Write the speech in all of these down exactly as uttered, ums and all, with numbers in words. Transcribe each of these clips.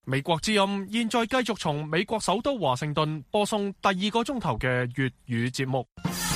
美國之音現在繼續從美國首都華盛頓播送第二個鐘頭嘅粵語節目。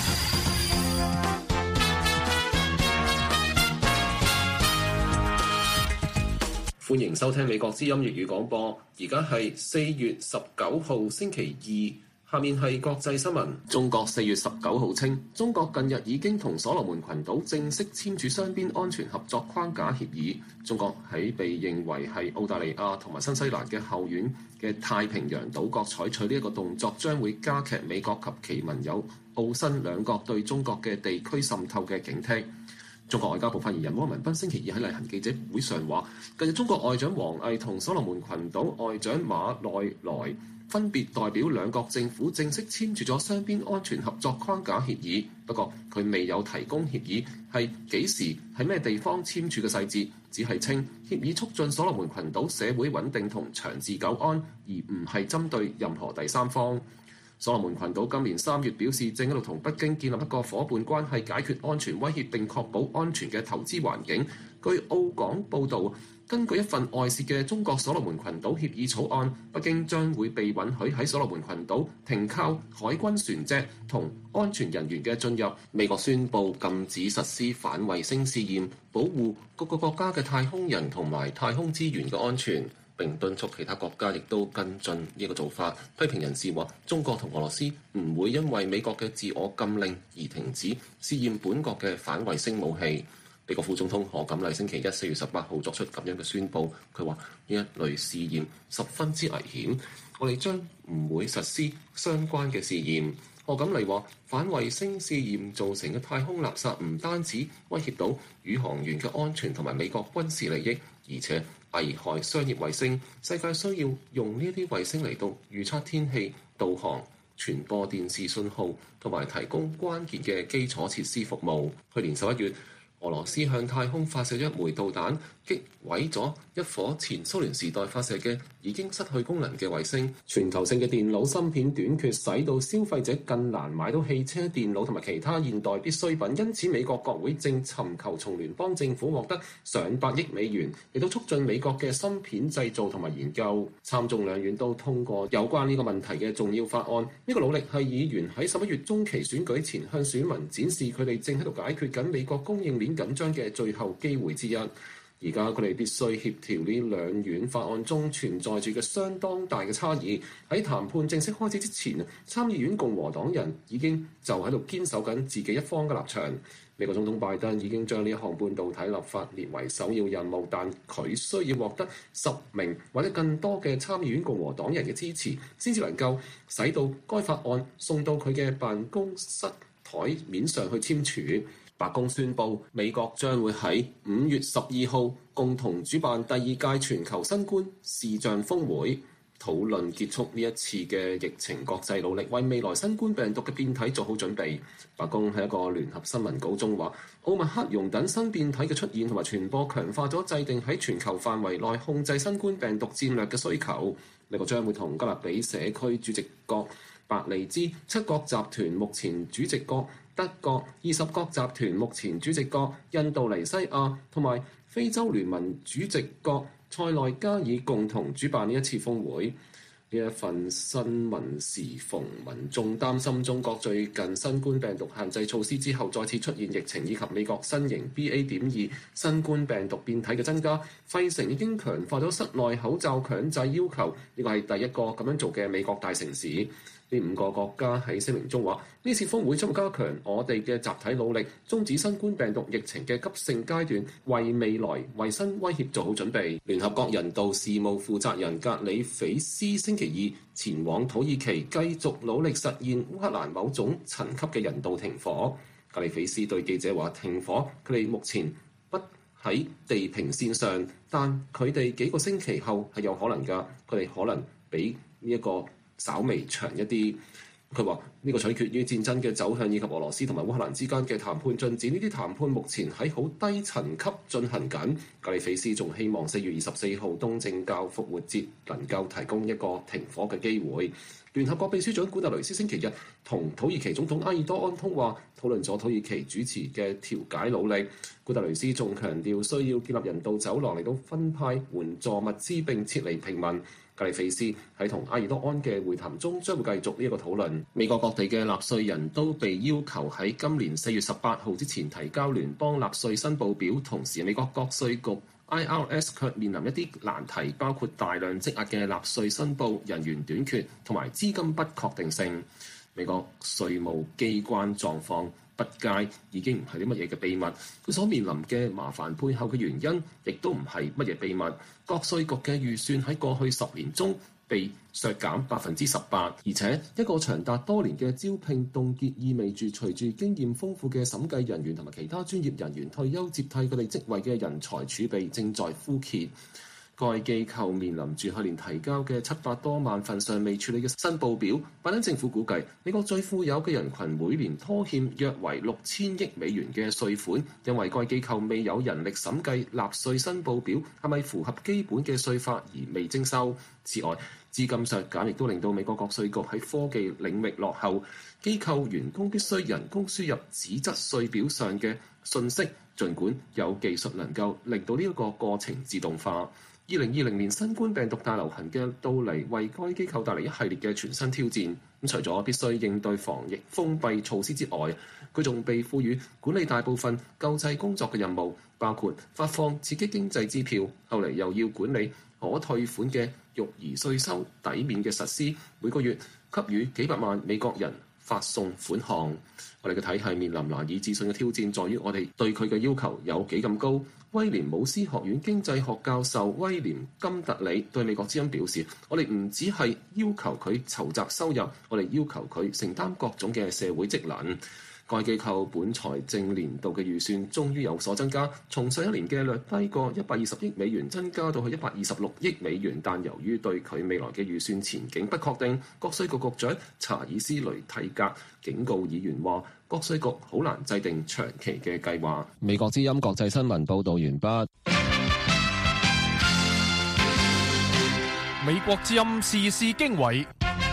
歡迎收聽美國之音粵語廣播，而家係四月十九號星期二，下面係國際新聞。中國四月十九號稱，中國近日已經同所羅門群島正式簽署雙邊安全合作框架協議。中國喺被認為係澳大利亞同埋新西蘭嘅後院嘅太平洋島國採取呢一個動作，將會加劇美國及其盟友澳新兩國對中國嘅地區滲透嘅警惕。中國外交部發言人汪文斌星期二喺例行記者會上話，近日中國外長王毅同所羅門群島外長馬內萊分別代表兩國政府正式簽署咗雙邊安全合作框架協議，不過佢未有提供協議係幾時喺咩地方簽署嘅細節，只係稱協議促進所羅門群島社會穩定同長治久安，而唔係針對任何第三方。所羅門群島今年三月表示，正喺度同北京建立一個伙伴關係，解決安全威脅並確保安全嘅投資環境。據澳廣報導，根據一份外泄嘅中國所羅門群島協議草案，北京將會被允許喺所羅門群島停靠海軍船隻同安全人員嘅進入。美國宣布禁止實施反衛星試驗，保護各個國家嘅太空人同埋太空資源嘅安全。並敦促其他國家亦都跟進呢個做法。批評人士話，中國同俄羅斯唔會因為美國嘅自我禁令而停止試驗本國嘅反衛星武器。美國副總統賀錦麗星期一四月十八號作出咁樣嘅宣佈，佢話呢一類試驗十分之危險，我哋將唔會實施相關嘅試驗。賀錦麗話，反衛星試驗造成嘅太空垃圾唔單止威脅到宇航員嘅安全同埋美國軍事利益，而且危害商業衛星。世界需要用呢啲衛星嚟到預測天氣、導航、傳播電視信號同埋提供關鍵嘅基礎設施服務。去年十一月，俄羅斯向太空發射一枚導彈，擊毀咗一顆前蘇聯時代發射嘅已經失去功能嘅衛星。全球性嘅電腦芯片短缺，使到消費者更難買到汽車、電腦同埋其他現代必需品。因此，美國國會正尋求從聯邦政府獲得上百億美元，亦都促進美國嘅芯片製造同埋研究。參眾兩院都通過有關呢個問題嘅重要法案。呢個努力係議員喺十一月中期選舉前向選民展示佢哋正喺度解決緊美國供應鏈緊張嘅最後機會之一。而家佢哋必須協調呢兩院法案中存在住嘅相當大嘅差異。喺談判正式開始之前，參議院共和黨人已經就喺度堅守緊自己一方嘅立場。美國總統拜登已經將呢一項半導體立法列為首要任務，但佢需要獲得十名或者更多嘅參議院共和黨人嘅支持，先至能夠使到該法案送到佢嘅辦公室台面上去簽署。白宮宣布，美國將會喺五月十二號共同主辦第二屆全球新冠視像峰會，討論結束呢一次嘅疫情國際努力，為未來新冠病毒嘅變體做好準備。白宮喺一個聯合新聞稿中話，奧密克戎等新變體嘅出現同埋傳播，強化咗制定喺全球範圍內控制新冠病毒戰略嘅需求。美國將會同加勒比社區主席國白利茲、七國集團目前主席國德國、二十國集團目前主席國印度尼西亞同埋非洲聯盟主席國塞內加爾共同主辦呢一次峰會。呢一份新聞時逢民眾擔心中國最近新冠病毒限制措施之後再次出現疫情，以及美國新型 B A 點二 新冠病毒變體嘅增加，費城已經強化咗室內口罩強制要求，呢個係第一個咁樣做嘅美國大城市。呢五個國家喺聲明中話，呢次峰會將會加強我哋嘅集體努力，終止新冠病毒疫情嘅急性階段，為未來衛生威脅做好準備。聯合國人道事務負責人格里菲斯星期二前往土耳其，繼續努力實現烏克蘭某種層級嘅人道停火。格里菲斯對記者話：停火，佢哋目前不喺地平線上，但佢哋幾個星期後係有可能㗎，佢哋可能比呢一個稍微長一啲。佢話呢個取決於戰爭嘅走向以及俄羅斯同埋烏克蘭之間嘅談判進展。呢啲談判目前喺好低層級進行緊。格里菲斯仲希望四月二十四號東正教復活節能夠提供一個停火嘅機會。聯合國秘書長古特雷斯星期日同土耳其總統埃爾多安通話，討論咗土耳其主持嘅調解努力。古特雷斯仲強調需要建立人道走廊嚟到分派援助物資並撤離平民。格里菲斯喺同埃爾多安嘅會談中將會繼續呢一個討論。美國各地嘅納稅人都被要求喺今年四月十八號之前提交聯邦納稅申報表，同時美國國稅局 I R S 卻面臨一啲難題，包括大量積壓嘅納稅申報、人員短缺同埋資金不確定性。美國稅務機關狀況不佳已經唔係啲乜嘢嘅秘密，佢所面臨嘅麻煩背後嘅原因亦都唔係乜嘢秘密。國稅局嘅預算喺過去十年中被削減百分之十八，而且一個長達多年嘅招聘凍結意味住隨住經驗豐富嘅審計人員同埋其他專業人員退休接替佢哋職位嘅人才儲備正在枯竭。該機構面臨住去年提交嘅七百多萬份尚未處理嘅申報表。拜登政府估計，美國最富有嘅人群每年拖欠約為六千億美元嘅稅款，因為該機構未有人力審計納稅申報表係咪符合基本嘅稅法而未徵收。此外，資金削減亦都令到美國國稅局喺科技領域落後，機構員工必須人工輸入紙質稅表上嘅信息，儘管有技術能夠令到呢一個過程自動化。二零二零年新冠病毒大流行嘅到嚟，為該機構帶嚟一系列嘅全新挑戰。咁除咗必須應對防疫封閉措施之外，佢仲被賦予管理大部分救濟工作嘅任務，包括發放刺激經濟支票，後嚟又要管理可退款嘅育兒稅收抵免嘅實施，每個月給予幾百萬美國人發送款項。我哋嘅體系面臨難以置信嘅挑戰，在於我哋對佢嘅要求有幾咁高。威廉姆斯學院經濟學教授威廉金特里對美國之音表示，我哋唔只係要求佢籌集收入，我哋要求佢承擔各種嘅社會職能。該機構本財政年度嘅預算終於有所增加，從上一年嘅略低過一百二十億美元增加到去一百二十六億美元，但由於對佢未來嘅預算前景不確定，國稅局局長查爾斯雷蒂格警告議員話，國稅局好難制定長期嘅計劃。美國之音國際新聞報導完畢。 美國之音時事經緯。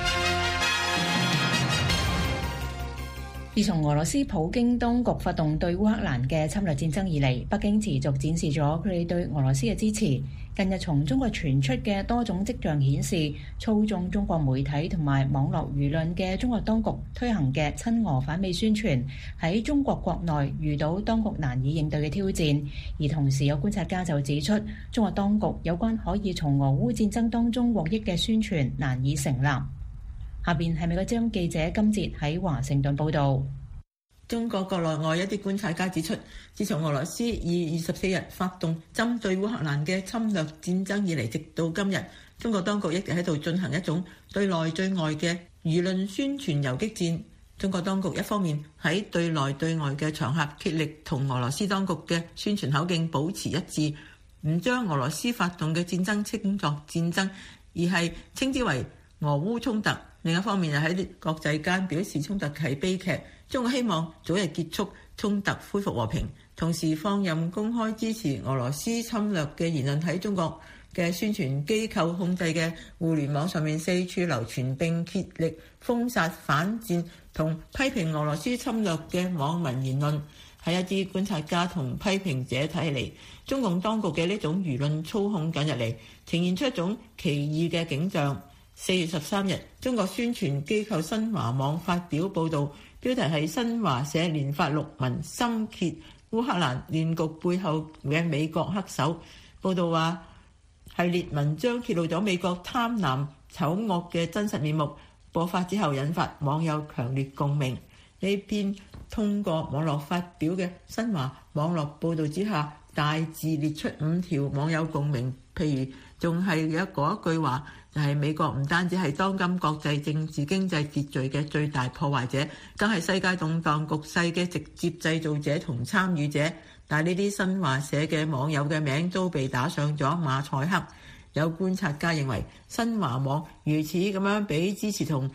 自從俄羅斯普京當局發動對烏克蘭嘅侵略戰爭以嚟，北京持續展示咗佢哋對俄羅斯嘅支持。近日從中國傳出嘅多種跡象顯示，操縱中國媒體同埋網絡輿論嘅中國當局推行嘅親俄反美宣傳喺中國國內遇到當局難以應對嘅挑戰。而同時有觀察家就指出，中國當局有關可以從俄烏戰爭當中獲益嘅宣傳難以成立。下邊係美國之音記者金哲喺華盛頓報道。 中國國內外一啲觀察家指出，自從俄羅斯二月二十四日發動針對烏克蘭嘅侵略戰爭以嚟，直到今日，中國當局一直喺度進行一種對內對外嘅輿論宣傳游擊戰。中國當局一方面喺對內對外嘅場合竭力同俄羅斯當局嘅宣傳口徑保持一致，唔將俄羅斯發動嘅戰爭稱作戰爭，而係稱之為俄烏衝突。另一方面又喺國際間表示衝突係悲劇，中國希望早日結束衝突，恢復和平，同時放任公開支持俄羅斯侵略嘅言論喺中國嘅宣傳機構控制嘅互聯網上面四處流傳，並竭力封殺反戰同批評俄羅斯侵略嘅網民言論。喺一啲觀察家同批評者睇嚟，中共當局嘅呢種輿論操控近日嚟呈現出一種奇異嘅景象。四月十三日，中國宣傳機構新華網發表報導，標題係新華社連發六文深揭烏克蘭亂局背後嘅美國黑手。報導話，系列文章揭露咗美國貪婪醜惡嘅真實面目，播發之後引發網友強烈共鳴。呢篇通過網絡發表嘅新華網絡報導之下，大致列出五條網友共鳴，譬如仲係有嗰一句話，就係美國唔單止係當今國際政治經濟秩序嘅最大破壞者，更係世界動盪局勢嘅直接製造者同參與者。但係呢啲新華社嘅網友嘅名都被打上咗馬賽克。有觀察家認為，新華網如此咁樣俾支持同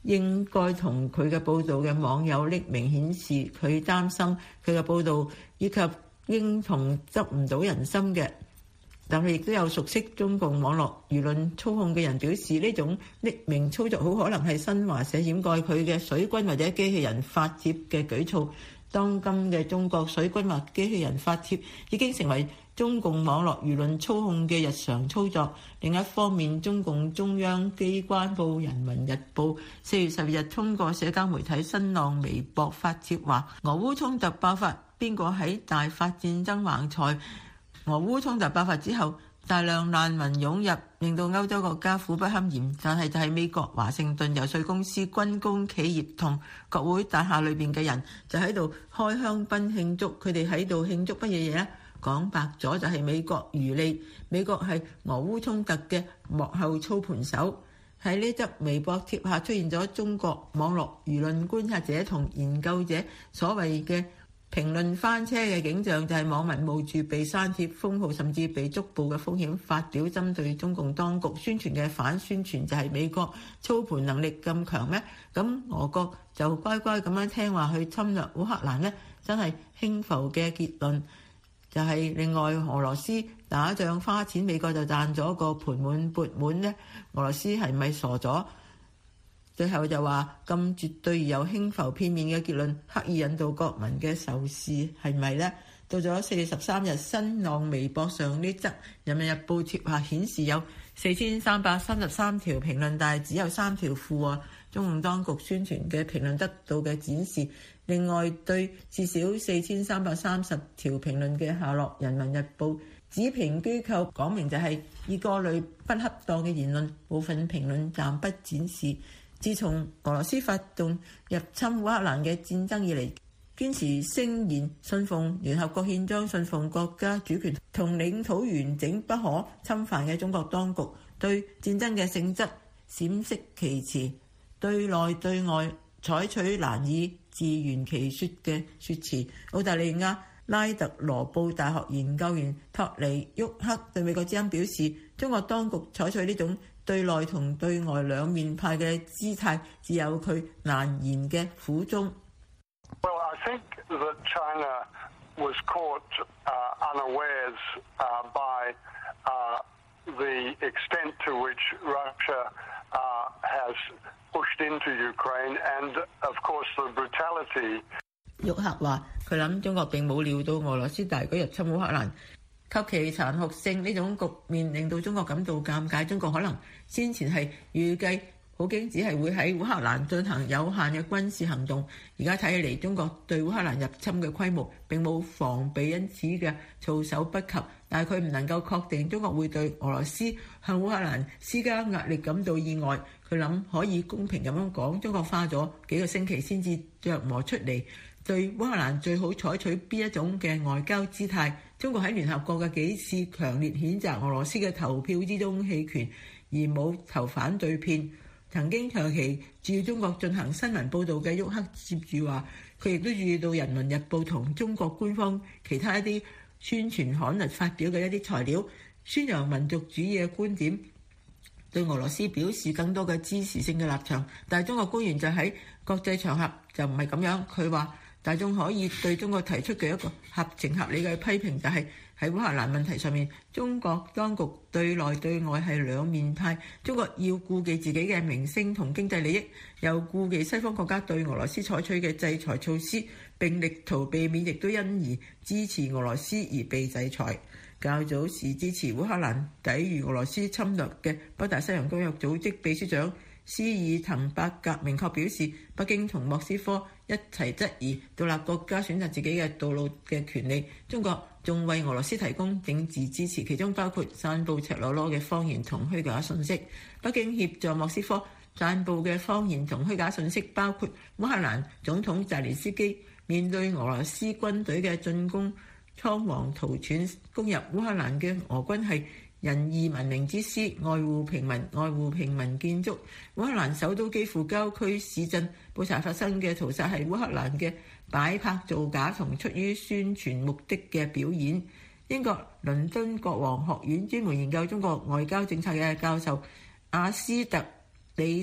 應該同佢嘅報導嘅網友匿名顯示佢擔心佢嘅報導以及認同執唔到人心嘅。但係亦都有熟悉中共網絡輿論操控嘅人表示，呢種匿名操作好可能係新華社掩蓋佢嘅水軍或者機器人發帖嘅舉措。當今嘅中國水軍或機器人發帖已經成為中共網絡輿論操控嘅日常操作。另一方面，中共中央機關報《人民日報》四月十二日通過社交媒體新浪微博發帖話，俄烏衝突爆發，邊個喺大發戰爭橫財？俄烏衝突爆發之後，大量難民湧入，令到歐洲國家苦不堪言。但係就係美國華盛頓遊說公司、軍工企業同國會大廈裏邊嘅人就喺度開香檳慶祝。佢哋喺度慶祝乜嘢嘢呢？講白咗就係美國漁利，美國係俄烏衝突嘅幕後操盤手。喺呢則微博貼下出現咗中國網絡輿論觀察者同研究者所謂嘅評論翻車嘅景象，就係網民冒住被刪帖、封號甚至被捉捕嘅風險發表針對中共當局宣傳嘅反宣傳，就係美國操盤能力咁強咩？咁俄國就乖乖咁樣聽話去侵略烏克蘭呢？真係輕浮嘅結論。就係另外俄羅斯打仗花錢，美國就賺咗個盆滿缽滿呢？俄羅斯係咪傻咗？最後就話咁絕對而又輕浮片面嘅結論，刻意引導國民嘅仇視係咪呢？到咗四月十三日，新浪微博上呢則《人民日報》貼下顯示有四千三百三十三條評論，但係只有三條附和中共當局宣傳嘅評論得到嘅展示。另外，對至少四千三百三十條評論嘅下落，《人民日報》指評機構講明就係以過濾不恰當嘅言論，部分評論暫不展示。自從俄羅斯發動入侵烏克蘭嘅戰爭以嚟，堅持聲言信奉聯合國憲章、信奉國家主權同領土完整不可侵犯嘅中國當局，對戰爭嘅性質閃飾其詞，對內對外採取難以自圓其說嘅說辭。澳大利亞拉特羅布大學研究員托尼沃克對美國之音表示，中國當局採取呢種對內同對外兩面派嘅姿態，只有佢難言嘅苦衷。 Well, I think that China was caught uh, unawares uh, by uh, the extent to which Russia uh, has pushed into Ukraine, and of course the brutality. 沃克話：佢諗中國並冇料到俄羅斯大舉入侵烏克蘭。及其殘酷性呢種局面令到中國感到尷尬。中國可能先前係預計普京只係會喺烏克蘭進行有限嘅軍事行動，而家睇起嚟中國對烏克蘭入侵嘅規模並冇防備，因此嘅措手不及。但係佢唔能夠確定中國會對俄羅斯向烏克蘭施加壓力感到意外。佢諗可以公平咁樣講，中國花咗幾個星期先至琢磨出嚟對烏克蘭最好採取邊一種嘅外交姿態。中國喺聯合國嘅幾次強烈譴責俄羅斯嘅投票之中棄權，而冇投反對票。曾經長期注意中國進行新聞報導嘅沃克接住話，佢亦都注意到《人民日報》同中國官方其他一啲宣傳刊物發表嘅一啲材料，宣揚民族主義嘅觀點，對俄羅斯表示更多嘅支持性嘅立場。但係中國官員就喺國際場合就唔係咁樣，佢話大眾可以對中國提出嘅一個合情合理嘅批評，就係喺烏克蘭問題上面，中國當局對內對外係兩面派。中國要顧忌自己嘅名聲同經濟利益，又顧忌西方國家對俄羅斯採取嘅制裁措施，並力圖避免亦都因而支持俄羅斯而被制裁。較早時支持烏克蘭抵禦俄羅斯侵略嘅北大西洋公約組織秘書長斯爾滕伯格明確表示，北京同莫斯科一齊質疑獨立國家選擇自己嘅道路嘅權利。中國仲為俄羅斯提供政治支持，其中包括散佈赤裸裸嘅謊言同虛假信息。北京協助莫斯科散佈嘅謊言同虛假信息包括烏克蘭總統澤連斯基面對俄羅斯軍隊嘅進攻倉皇逃竄，攻入烏克蘭嘅俄軍係仁義文明之師，愛護平民，愛護平民建築。烏克蘭首都基輔郊區市鎮布查發生嘅屠殺係烏克蘭嘅擺拍造假同出於宣傳目的嘅表演。英國倫敦國王學院專門研究中國外交政策嘅教授阿斯特里德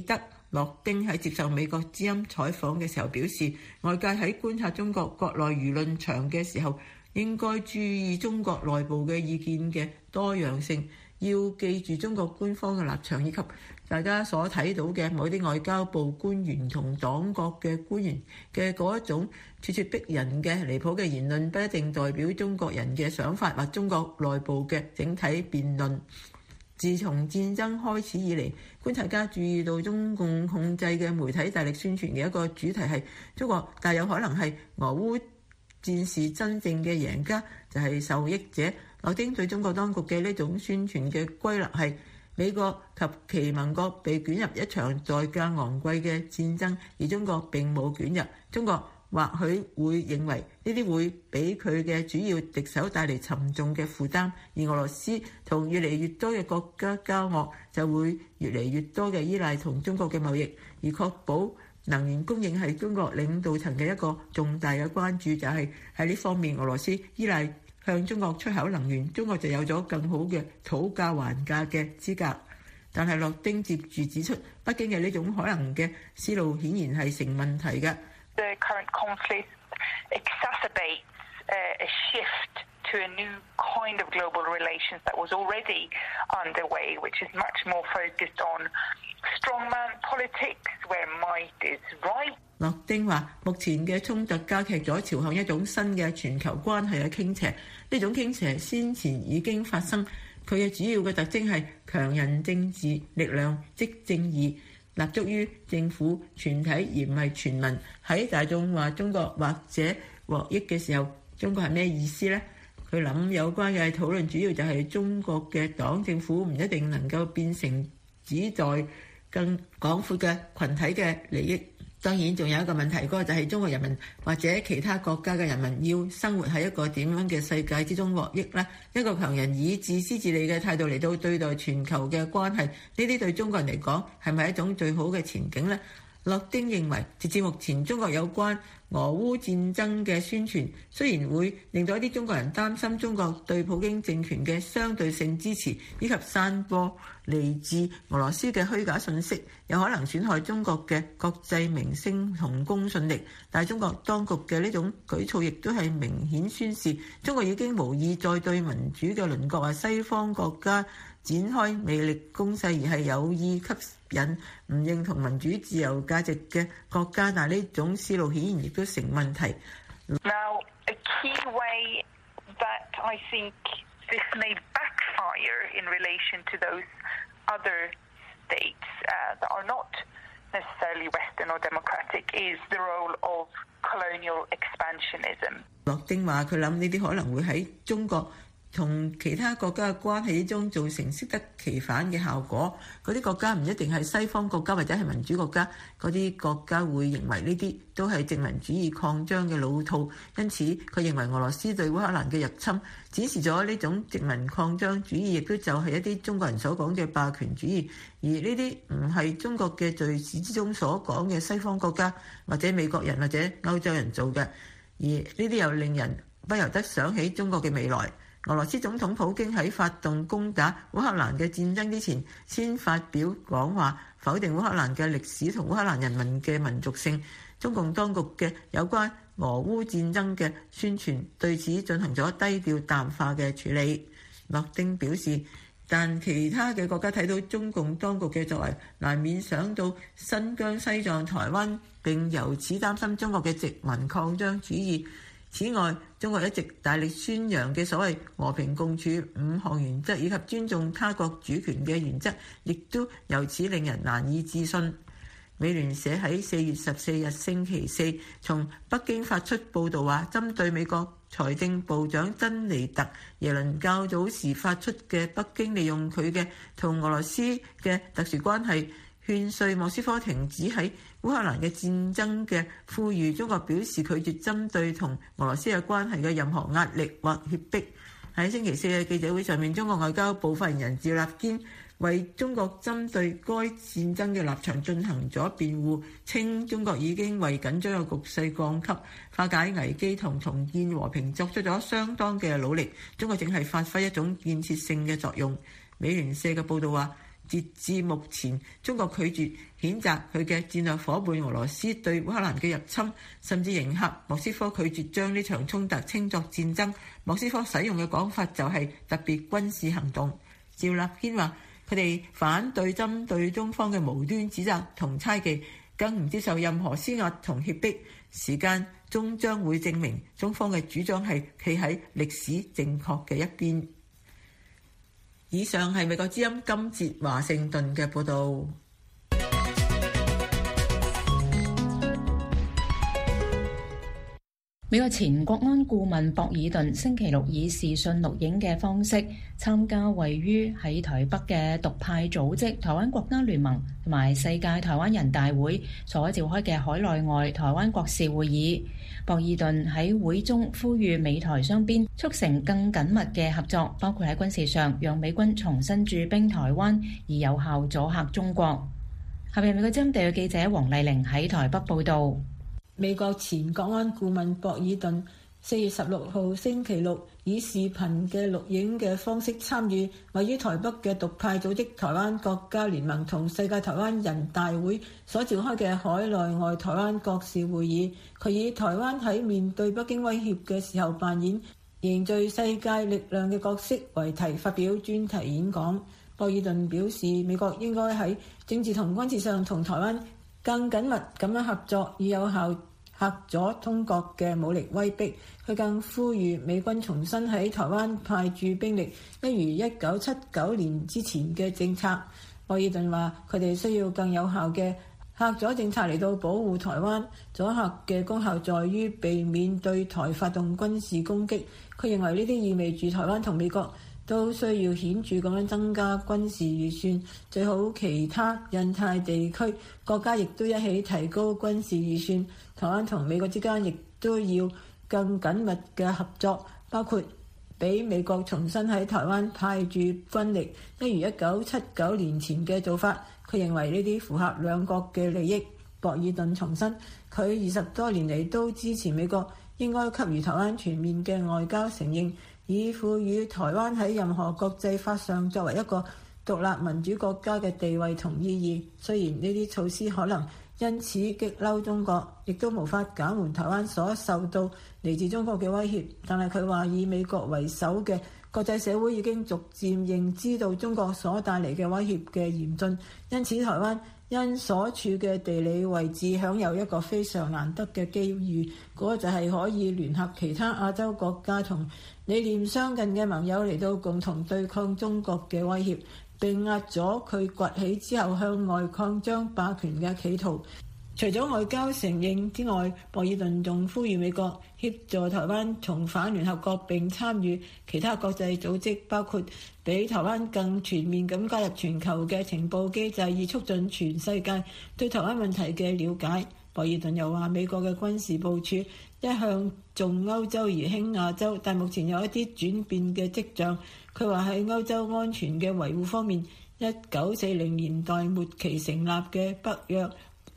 諾丁喺接受美國之音採訪嘅時候表示，外界喺觀察中國國內輿論場嘅時候，應該注意中國內部嘅意見嘅多樣性，要記住中國官方嘅立場，以及大家所睇到嘅某啲外交部官員同黨國嘅官員嘅嗰一種咄咄逼人嘅離譜嘅言論，不一定代表中國人嘅想法或中國內部嘅整體辯論。自從戰爭開始以嚟，觀察家注意到中共控制嘅媒體大力宣傳嘅一個主題係中國大有可能係俄烏戰事真正嘅贏家，就係受益者。諾丁對中國當局嘅呢種宣傳嘅歸納係美國及其盟國被捲入一場代價昂貴嘅戰爭，而中國並冇捲入。中國或許會認為呢啲會俾佢嘅主要敵手帶嚟沉重嘅負擔，而俄羅斯同越嚟越多嘅國家交惡就會越嚟越多嘅依賴同中國嘅貿易，而確保能源供應係中國領導層嘅一個重大嘅關注，就係喺呢方面俄羅斯依賴向中國出口能源，中國就有咗更好嘅討價還價嘅資格。但係諾丁接住指出，北京嘅呢種可能嘅思路顯然係成問題嘅。 The current conflict exacerbates a shift to a new kind of global relations that was already underway, which is much more focused on strongman politics, where might is right. 諾丁話：目前嘅衝突加劇咗朝向一種新嘅全球關係嘅傾斜，呢種傾斜先前已經發生。佢嘅主要嘅特徵係強人政治力量，即正義，立足於政府全體而唔係全民。喺大眾話中國或者獲益嘅時候，中國係咩意思呢？佢諗有關嘅討論主要就係中國嘅黨政府唔一定能夠變成指代更廣闊嘅群體嘅利益。當然仲有一個問題，嗰個就係中國人民或者其他國家嘅人民要生活喺一個點樣嘅世界之中獲益呢？一個強人以自私自利嘅態度嚟到對待全球嘅關係，呢啲對中國人嚟講係咪一種最好嘅前景呢？諾丁認為，直至目前中國有關俄烏戰爭嘅宣傳，雖然會令到一啲中國人擔心中國對普京政權嘅相對性支持，以及散播嚟自俄羅斯嘅虛假信息，有可能損害中國嘅國際名聲同公信力。但係中國當局嘅呢種舉措亦都係明顯宣示，中國已經無意再對民主嘅鄰國或西方國家展開魅力攻勢，而係有意吸引唔認同民主自由價值嘅國家，但係呢種思路顯然亦都成問題。 Now, a key way that I think this may backfire in relation to those other states uh, that are not necessarily Western or democratic is the role of colonial expansionism. 諾丁話：佢諗呢啲可能會喺中國同其他國家嘅關係之中造成適得其反嘅效果。嗰啲國家唔一定係西方國家或者係民主國家，嗰啲國家會認為呢啲都係殖民主義擴張嘅老套。因此佢認為俄羅斯對烏克蘭嘅入侵展示咗呢種殖民擴張主義，亦都就係一啲中國人所講嘅霸權主義。而呢啲唔係中國嘅敘事之中所講嘅西方國家或者美國人或者歐洲人做嘅。而呢啲又令人不由得想起中國嘅未來。俄羅斯總統普京喺發動攻打烏克蘭嘅戰爭之前，先發表講話，否定烏克蘭嘅歷史同烏克蘭人民嘅民族性。中共當局嘅有關俄烏戰爭嘅宣傳對此進行咗低調淡化嘅處理。諾丁表示，但其他嘅國家睇到中共當局嘅作為，難免想到新疆、西藏、台灣，並由此擔心中國嘅殖民擴張主義。此外，中國一直大力宣揚嘅所謂和平共處五項原則，以及尊重他國主權嘅原則，亦都由此令人難以置信。美聯社喺四月十四日星期四從北京發出報導話，針對美國財政部長珍妮特耶倫較早時發出嘅北京利用佢嘅同俄羅斯嘅特殊關係，勸說莫斯科停止喺烏克蘭嘅戰爭嘅呼籲，中國表示拒絕針對同俄羅斯嘅關係嘅任何壓力或脅迫。喺星期四嘅記者會上面，中國外交部發言人趙立堅為中國針對該戰爭嘅立場進行咗辯護，稱中國已經為緊張嘅局勢降級、化解危機同重建和平作出咗相當嘅努力，中國正係發揮一種建設性嘅作用。美聯社嘅報導話， 截至目前，中國拒絕譴責佢嘅戰略夥伴俄羅斯對烏克蘭嘅入侵，甚至迎合莫斯科拒絕將呢場衝突稱作戰爭。莫斯科使用嘅講法就係特別軍事行動。趙立堅話：佢哋反對針對中方嘅無端指責同猜忌，更唔接受任何施壓同脅迫。時間終將會證明中方嘅主張係企喺歷史正確嘅一邊。以上係美國之音今節華盛頓嘅報導。 美國前國安顧問博爾頓星期六以視訊錄影嘅方式參加位於喺台北嘅獨派組織台灣國家聯盟同埋世界台灣人大會所召開嘅海內外台灣國事會議。博爾頓喺會中呼籲美台雙邊促成更緊密嘅合作，包括喺軍事上讓美軍重新駐兵台灣，而有效阻嚇中國。下面美國之音地嘅記者黃麗玲喺台北報導。 美國前國安顧問博爾頓四月十六號星期六以視頻嘅錄影嘅方式參與位於台北嘅獨派組織台灣國家聯盟同世界台灣人大會所召開嘅海內外台灣國事會議。佢以台灣喺面對北京威脅嘅時候扮演凝聚世界力量嘅角色為題發表專題演講。博爾頓表示，美國應該喺政治同軍事上同台灣更緊密咁樣合作，以有效嚇阻中國嘅武力威逼。佢更呼籲美軍重新喺台灣派駐兵力，一如一九七九年之前嘅政策。博爾頓話：佢哋需要更有效嘅嚇阻政策嚟到保護台灣，阻嚇嘅功效在於避免對台發動軍事攻擊。佢認為呢啲意味住台灣同美國都需要顯著咁樣增加軍事預算，最好其他印太地區國家亦都一起提高軍事預算。台灣同美國之間亦都要更緊密嘅合作，包括俾美國重新喺台灣派駐軍力，一如一九七九年前嘅做法。佢認為呢啲符合兩國嘅利益。博爾頓重申，佢二十多年嚟都支持美國應該給予台灣全面嘅外交承認，以賦予台灣喺任何國際法上作為一個獨立民主國家嘅地位同意義。雖然呢啲措施可能因此激嬲中國，亦都無法減緩台灣所受到嚟自中國嘅威脅，但係佢話以美國為首嘅國際社會已經逐漸認知到中國所帶嚟嘅威脅嘅嚴峻，因此台灣因所處嘅地理位置享有一個非常難得嘅機遇，嗰個就係可以聯合其他亞洲國家同理念相近嘅盟友嚟到共同對抗中國嘅威脅，並壓咗佢崛起之後向外擴張霸權嘅企圖。除咗外交承認之外，博爾頓仲呼籲美國協助台灣重返聯合國並參與其他國際組織，包括俾台灣更全面咁加入全球嘅情報機制，以促進全世界對台灣問題嘅了解。博爾頓又話，美國嘅軍事部署一向重歐洲而輕亞洲，但目前有一啲轉變嘅跡象。佢話喺歐洲安全嘅維護方面，一九四零年代末期成立嘅北約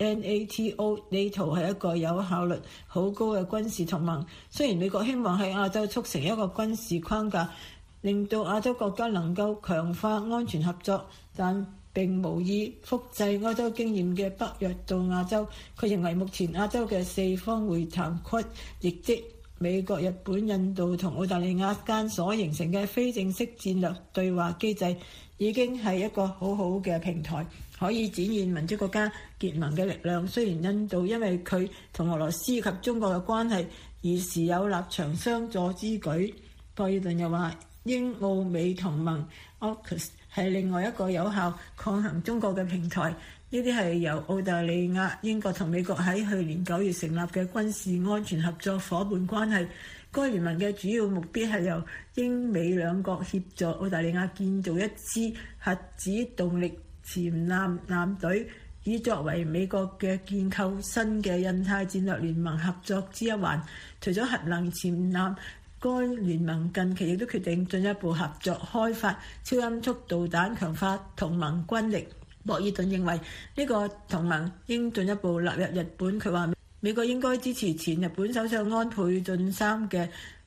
NATO 係一個有效率好高嘅軍事同盟。雖然美國希望喺亞洲促成一個軍事框架，令到亞洲國家能夠強化安全合作，但並無意複製歐洲經驗嘅北約到亞洲。佢認為目前亞洲嘅四方會談區，亦即美國、日本、印度同澳大利亞間所形成嘅非正式戰略對話機制，已經係一個好好嘅平台，可以展現民主國家結盟嘅力量。雖然印度因為佢同俄羅斯及中國嘅關係而時有立場相助之舉。博爾頓又話，英澳美同盟 A U K U S 係另外一個有效抗衡中國嘅平台。呢啲係由澳大利亞、英國同美國喺去年九月成立嘅軍事安全合作夥伴關係。該聯盟嘅主要目標係由英美兩國協助澳大利亞建造一支核子動力潛艦艦隊，以作為美國嘅建構新嘅印太戰略聯盟合作之一環。除咗核能潛艦，該聯盟近期亦都決定進一步合作開發超音速導彈，強化同盟軍力。博爾頓認為呢個同盟應進一步納入日本。佢話美國應該支持前日本首相安倍晉三嘅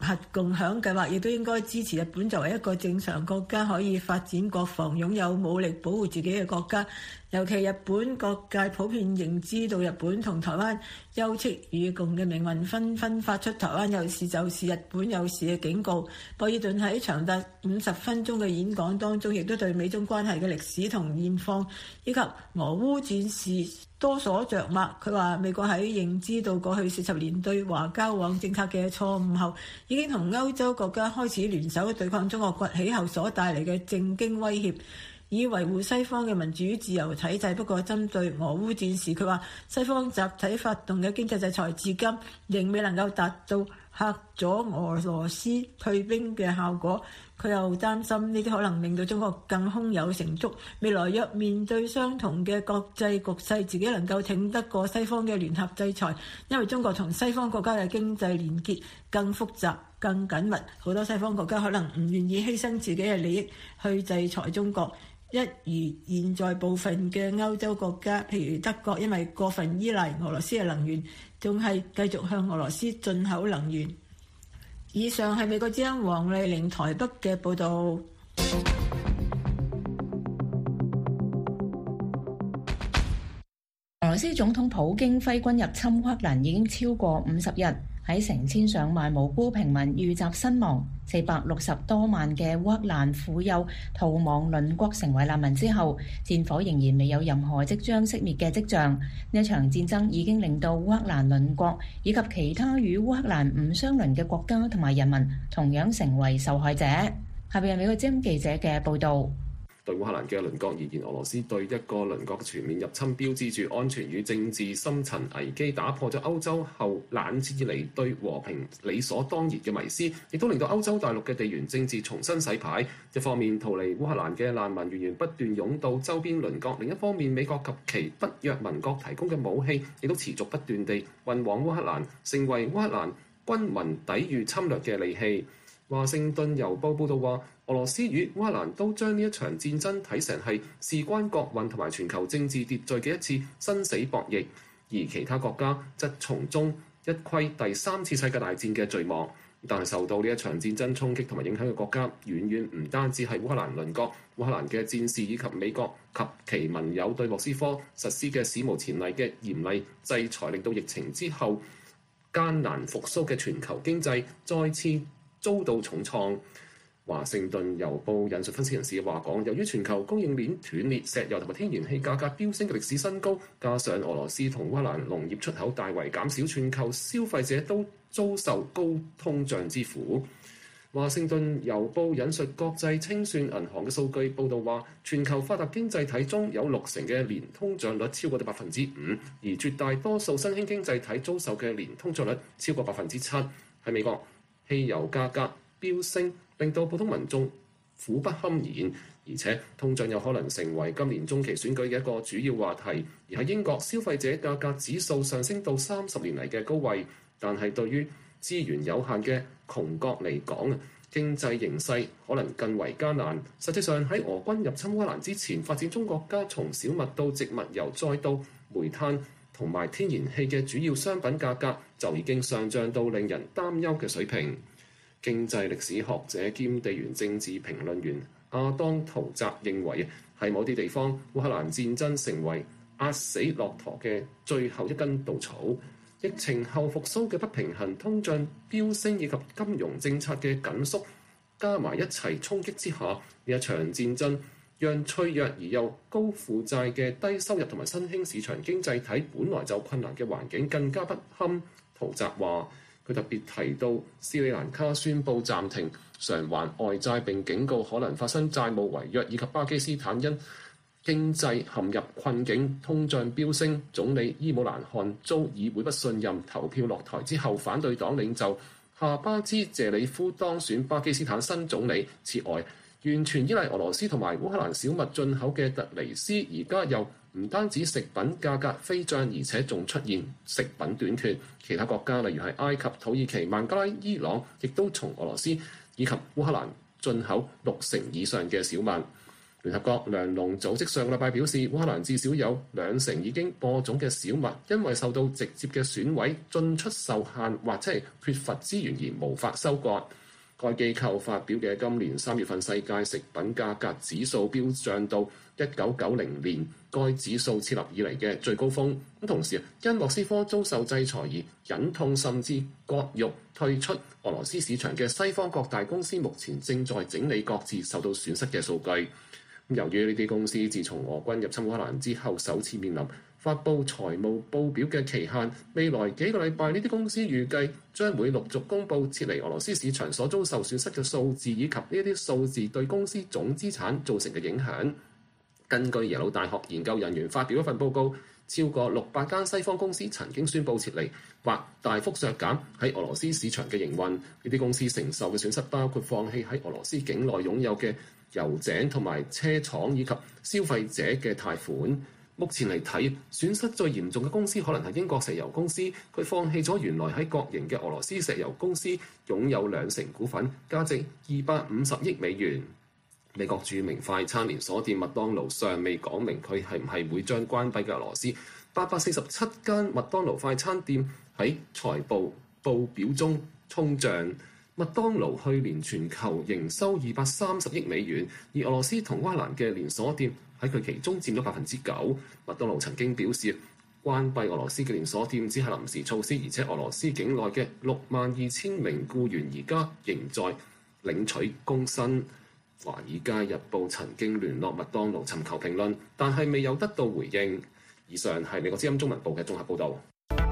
核共享計劃，亦都應該支持日本作為一個正常國家可以發展國防、擁有武力保護自己嘅國家。尤其日本各界普遍認知到日本同台灣休戚與共嘅命運，紛紛發出台灣有事就是日本有事嘅警告。博爾頓喺長達五十分鐘嘅演講當中，亦都對美中關係嘅歷史同現況以及俄烏戰事多所著墨。佢話美國喺認知到過去四十年對華交往政策嘅錯誤後，已經同歐洲國家開始聯手對抗中國崛起後所帶嚟嘅政經威脅，以維護西方嘅民主自由體制。不過針對俄烏戰事，佢話西方集體發動嘅經濟制裁至今仍未能夠達到嚇阻俄羅斯退兵嘅效果。佢又擔心呢啲可能令到中國更胸有成竹，未來若面對相同嘅國際局勢，自己能夠挺得過西方嘅聯合制裁，因為中國同西方國家嘅經濟連結更複雜更緊密，好多西方國家可能唔願意犧牲自己嘅利益去制裁中國。一如現在部分嘅歐洲國家，譬如德國，因為過分依賴俄羅斯嘅能源，仲係繼續向俄羅斯進口能源。以上係美國之音黃麗玲台北嘅報導。 俄羅斯總統普京揮軍入侵烏克蘭已經超過五十日，喺成千上萬無辜平民遇襲身亡，四百六十多萬嘅烏克蘭婦幼逃亡鄰國成為難民之後，戰火仍然未有任何即將熄滅嘅跡象。呢一場戰爭已經令到烏克蘭鄰國以及其他與烏克蘭唔相鄰嘅國家同埋人民同樣成為受害者。下邊係美國之音記者嘅報導。 對烏克蘭嘅鄰國而言，俄羅斯對一個鄰國嘅全面入侵，標誌住安全與政治深層危機，打破咗歐洲後冷戰以嚟對和平理所當然嘅迷思，亦都令到歐洲大陸嘅地緣政治重新洗牌。一方面，逃離烏克蘭嘅難民源源不斷湧到周邊鄰國；另一方面，美國及其北約盟國提供嘅武器，亦都持續不斷地運往烏克蘭，成為烏克蘭軍民抵禦侵略嘅利器。華盛頓郵報報導話，俄羅斯與烏克蘭都將呢一場戰爭睇成係事關國運同埋全球政治秩序嘅一次生死博弈，而其他國家則從中一窺第三次世界大戰嘅序幕。但係受到呢一場戰爭衝擊同埋影響嘅國家，遠遠唔單止係烏克蘭鄰國，烏克蘭嘅戰士以及美國及其盟友對莫斯科實施嘅史無前例嘅嚴厲制裁，令到疫情之後艱難復甦嘅全球經濟再次遭到重創。華盛頓郵報引述分析人士嘅話講，由於全球供應鏈斷裂、石油同埋天然氣價格飆升嘅歷史新高，加上俄羅斯同烏克蘭農業出口大為減少，全球消費者都遭受高通脹之苦。華盛頓郵報引述國際清算銀行嘅數據報導話，全球發達經濟體中有六成嘅年通脹率超過到百分之五，而絕大多數新興經濟體遭受嘅年通脹率超過百分之七。喺美國，汽油價格飆升，令到普通民眾苦不堪言，而且通脹有可能成為今年中期選舉嘅一個主要話題。而喺英國，消費者價格指數上升到三十年嚟嘅高位，但係對於資源有限嘅窮國嚟講，經濟形勢可能更為艱難。實際上喺俄軍入侵烏克蘭之前，發展中國家從小麥到植物油再到煤炭同埋天然氣嘅主要商品價格就已經上漲到令人擔憂嘅水平。經濟歷史學者兼地緣政治評論員亞當圖澤認為，喺某啲地方，烏克蘭戰爭成為壓死駱駝嘅最後一根稻草。疫情後復甦嘅不平衡、通脹飆升以及金融政策嘅緊縮加埋一齊衝擊之下，呢一場戰爭讓脆弱而又高負債嘅低收入同埋新興市場經濟體本來就困難嘅環境更加不堪。圖澤話，佢特別提到斯里蘭卡宣布暫停償還外債，並警告可能發生債務違約，以及巴基斯坦因經濟陷入困境、通脹飆升，總理伊姆蘭汗遭議會不信任投票落台之後，反對黨領袖夏巴茲謝里夫當選巴基斯坦新總理。此外，完全依賴俄羅斯同埋烏克蘭小麥進口嘅突尼斯，而家又唔單止食品價格飛漲，而且仲出現食品短缺。其他國家例如係埃及、土耳其、孟加拉、伊朗，亦都從俄羅斯以及烏克蘭進口六成以上嘅小麥。 聯合國糧農組織上個禮拜表示，烏克蘭至少有兩成已經播種嘅小麥，因為受到直接嘅損毀、進出受限或者係缺乏資源而無法收割。該機構發表嘅今年三月份世界食品價格指數飆漲到一九九零年該指數設立以嚟嘅最高峰。咁同時，因莫斯科遭受制裁而忍痛甚至割肉退出俄羅斯市場嘅西方各大公司，目前正在整理各自受到損失嘅數據。由於呢啲公司自從俄軍入侵烏克蘭之後，首次面臨發布財務報表嘅期限，未來幾個禮拜呢啲公司預計將會陸續公布撤離俄羅斯市場所遭受損失嘅數字，以及呢啲數字對公司總資產造成嘅影響。根據耶魯大學研究人員發表一份報告，超過六百間西方公司曾經宣布撤離或大幅削減喺俄羅斯市場嘅營運。呢啲公司承受嘅損失包括放棄喺俄羅斯境內擁有嘅油井同埋車廠，以及消費者嘅貸款。目前嚟睇，損失最嚴重嘅公司可能係英國石油公司，佢放棄咗原來喺國營嘅俄羅斯石油公司擁有兩成股份，價值二百五十億美元。美國著名快餐連鎖店麥當勞尚未講明佢係唔係會將關閉嘅俄羅斯八百四十七間麥當勞快餐店喺財報報表中沖帳。麥當勞去年全球營收二百三十億美元，而俄羅斯同烏克蘭嘅連鎖店喺佢其中佔咗百分之九。麥當勞曾經表示，關閉俄羅斯嘅連鎖店只係臨時措施，而且俄羅斯境內嘅六萬二千名僱員而家仍在領取工薪。《華爾街日報》曾經聯絡麥當勞尋求評論，但係未有得到回應。以上係美國之音中文部嘅綜合報導。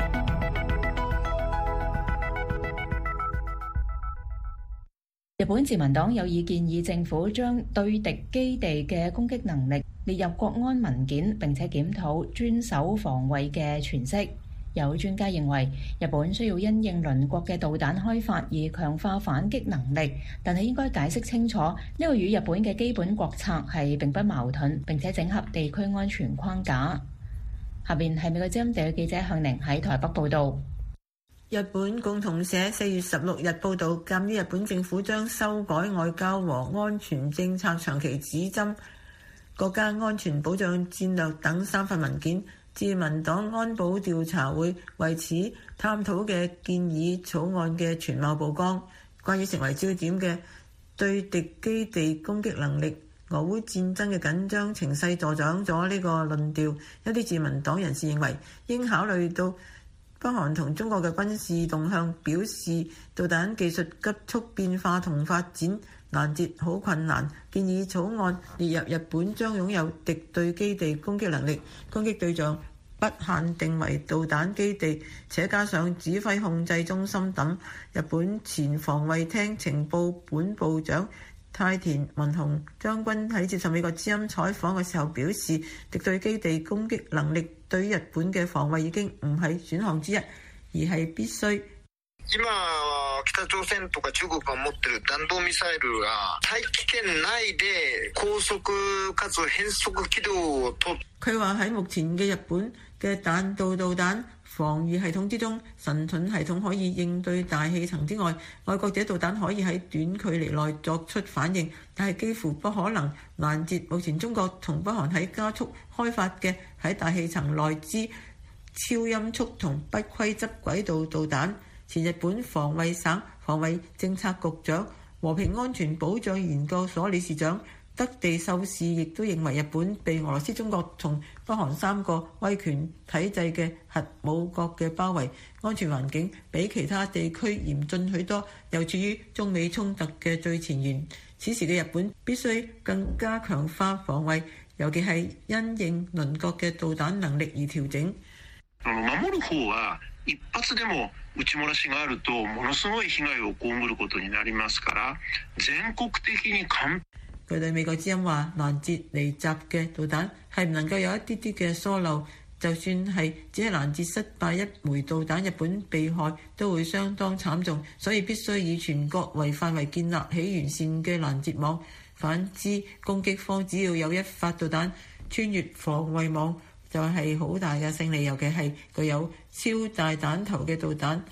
日本自民黨有意建議政府將對敵基地嘅攻擊能力列入國安文件，並且檢討專守防衛嘅詮釋。有專家認為，日本需要因應鄰國嘅導彈開發而強化反擊能力，但係應該解釋清楚呢個與日本嘅基本國策係並不矛盾，並且整合地區安全框架。下邊係美國之音地記者向寧喺台北報導。 日本共同社四月十六日報導，鑑於日本政府將修改外交和安全政策長期指針國家安全保障戰略等三份文件，自民黨安保調查會為此探討嘅建議草案嘅全貌曝光。關於成為焦點嘅對敵基地攻擊能力，俄烏戰爭嘅緊張情勢助長咗呢個論調。一啲自民黨人士認為，應考慮到北韓同中國嘅軍事動向，表示導彈技術急速變化同發展攔截好困難。建議草案列入日本將擁有敵對基地攻擊能力，攻擊對象不限定為導彈基地，且加上指揮控制中心等。日本前防衛廳情報本部長太田文雄將軍喺接受美國之音採訪嘅時候表示，敵對基地攻擊能力對於日本嘅防衛已經唔係選項之一，而係必須。 今は北朝鮮とか中國が持っている弾道ミサイルが大気圏內で高速かつ変速軌道を取。 佢話喺目前嘅日本嘅彈道導彈防禦系統之中，神盾系統可以應對大氣層之外，愛國者導彈可以喺短距離內作出反應，但係幾乎不可能攔截目前中國同北韓喺加速開發嘅喺大氣層內之超音速同不規則軌道導彈。前日本防衛省防衛政策局長、和平安全保障研究所理事長德地秀士亦都認為，日本被俄羅斯、中國同北韓三個威權體制嘅核武國嘅包圍，安全環境比其他地區嚴峻許多，又處於中美衝突嘅最前沿。此時嘅日本必須更加強化防衛，尤其係因應鄰國嘅導彈能力而調整。 守る方は一発でも撃ち漏らしがあるとものすごい被害を被ることになりますから、全國的に完。 佢對美國之音話，攔截離襲嘅導彈係唔能夠有一啲啲嘅疏漏，就算係只係攔截失敗一枚導彈，日本被害都會相當慘重，所以必須以全國為範圍建立起完善嘅攔截網。反之，攻擊方只要有一發導彈穿越防衛網，就係好大嘅勝利，尤其係具有超大彈頭嘅導彈。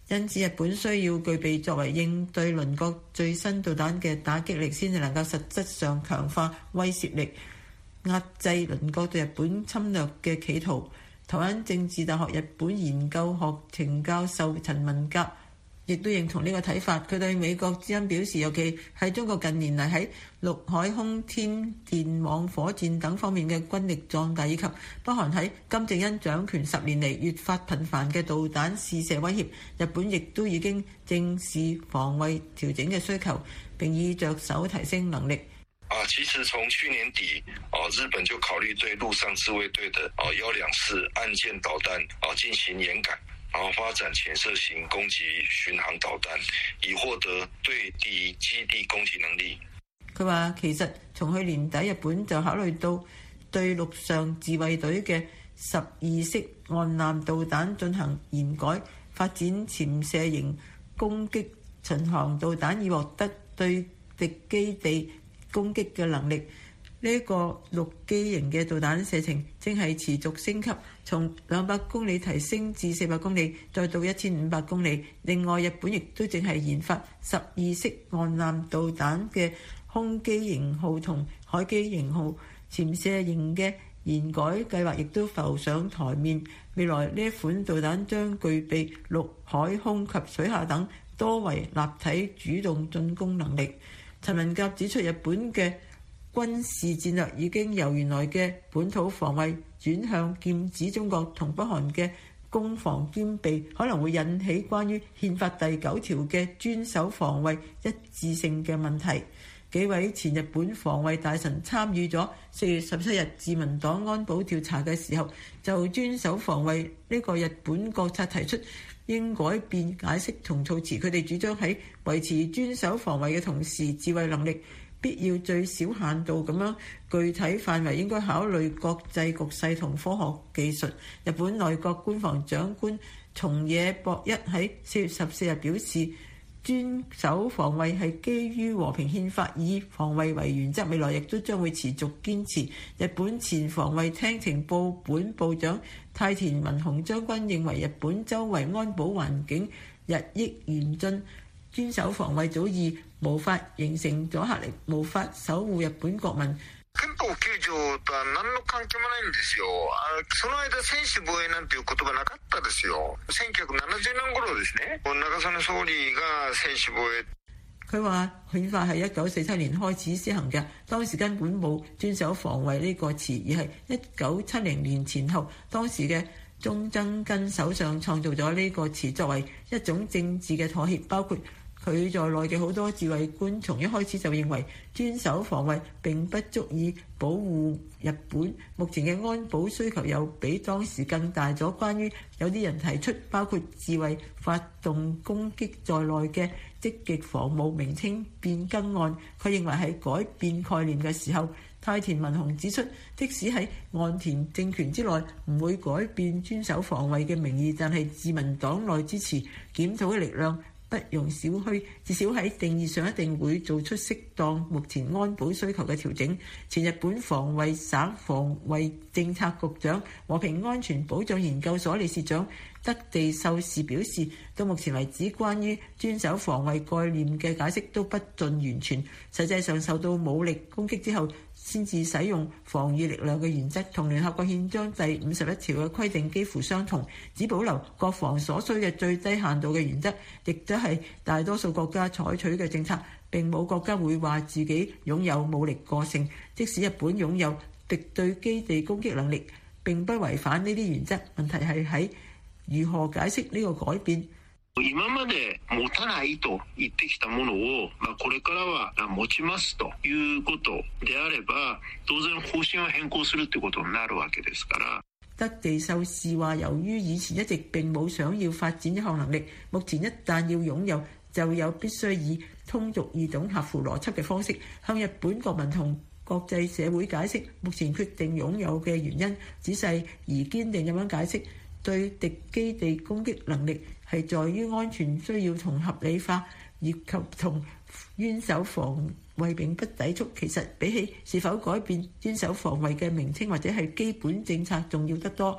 因此日本需要具備作為應對鄰國最新導彈嘅打擊力，先至能夠實質上強化威懾力，壓制鄰國對日本侵略嘅企圖。台灣政治大學日本研究學程教授陳文甲亦都認同呢個睇法。佢對美國之音表示，尤其係中國近年嚟喺陸海空天電網火箭等方面嘅軍力壯大，以及北韓喺金正恩掌權十年嚟越發頻繁嘅導彈試射威脅，日本亦都已經正視防衛調整嘅需求，並已着手提升能力。 啊，其實從去年底，啊，日本就考慮對陸上自衛隊的啊幺兩式岸艦導彈啊進行研改，然後發展潛射型攻擊巡航導彈，以獲得對敵基地攻擊能力。 佢話其實從去年底，日本就考慮到對陸上自衛隊嘅十二式岸艦導彈進行研改，發展潛射型攻擊巡航導彈，以獲得對敵基地攻擊嘅能力。呢、這個陸基型嘅導彈射程正係持續升級，從兩百公里提升至四百公里，再到一千五百公里。另外，日本亦都正係研發十二式岸艦導彈嘅空基型號同海基型號潛射型嘅研改計劃亦都浮上台面。未來呢一款導彈將具備陸海空及水下等多維立體主動進攻能力。陳文甲指出，日本嘅軍事戰略已經由原來嘅本土防衛轉向劍指中國同北韓嘅攻防兼備，可能會引起關於憲法第九條嘅專守防衛一致性嘅問題。幾位前日本防衛大臣參與咗四月十七日自民黨安保調查嘅時候，就專守防衛呢個日本國策提出應改變解釋同措辭。佢哋主張喺維持專守防衛嘅同時，自衛能力必要最小限度咁樣，具體範圍應該考慮國際局勢同科學技術。日本內閣官房長官松野博一喺四月十四日表示，專守防衛係基於和平憲法，以防衛為原則，未來亦都將會持續堅持。日本前防衛廳情報本部長太田文雄將軍認為，日本周圍安保環境日益嚴峻，專守防衛早已無法形成阻嚇力，無法守護日本國民。 憲法きゅう条とは何の関係もないんですよ。その間専守防衛なんていう言葉なかったですよ。せんきゅうひゃくななじゅうねん頃ですね。中曽根総理が専守防衛。 佢話憲法係一九四七年開始施行嘅，當時根本冇專守防衛呢個詞，而係一九七零年前後當時嘅中曾根首相創造咗呢個詞，作為一種政治嘅妥協，包括佢在內嘅好多自衛官從一開始就認為專守防衛並不足以保護日本，目前嘅安保需求又比當時更大咗。關於有啲人提出包括自衛發動攻擊在內嘅積極防務名稱變更案，佢認為係改變概念嘅時候。太田文雄指出，即使喺岸田政權之內唔會改變專守防衛嘅名義，但係自民黨內支持檢討嘅力量不容小覷，至少喺定義上一定會做出適當目前安保需求嘅調整。前日本防衛省防衛政策局長、和平安全保障研究所理事長德地秀士表示，到目前為止，關於專守防衛概念嘅解釋都不盡完全，實際上受到武力攻擊之後先至使用防禦力量嘅原則，同聯合國憲章第五十一條嘅規定幾乎相同，只保留國防所需嘅最低限度嘅原則，亦都係大多數國家採取嘅政策。並冇國家會話自己擁有武力過剩，即使日本擁有敵對基地攻擊能力，並不違反呢啲原則。問題係喺如何解釋呢個改變。 今まで持たないと言ってきたものを、まあ、これからは持ちますということであれば、當然方針を変更するってことになるわけですから。 德地秀士話，由於以前一直並冇想要發展一項能力，目前一旦要擁有，就有必須以通俗易懂、合乎邏輯嘅方式向日本國民同國際社會解釋目前決定擁有嘅原因，仔細而堅定咁樣解釋對敵基地攻擊能力係在於安全需要同合理化，以及同專守防衛並不抵觸。其實比起是否改變專守防衛嘅名稱或者係基本政策重要得多。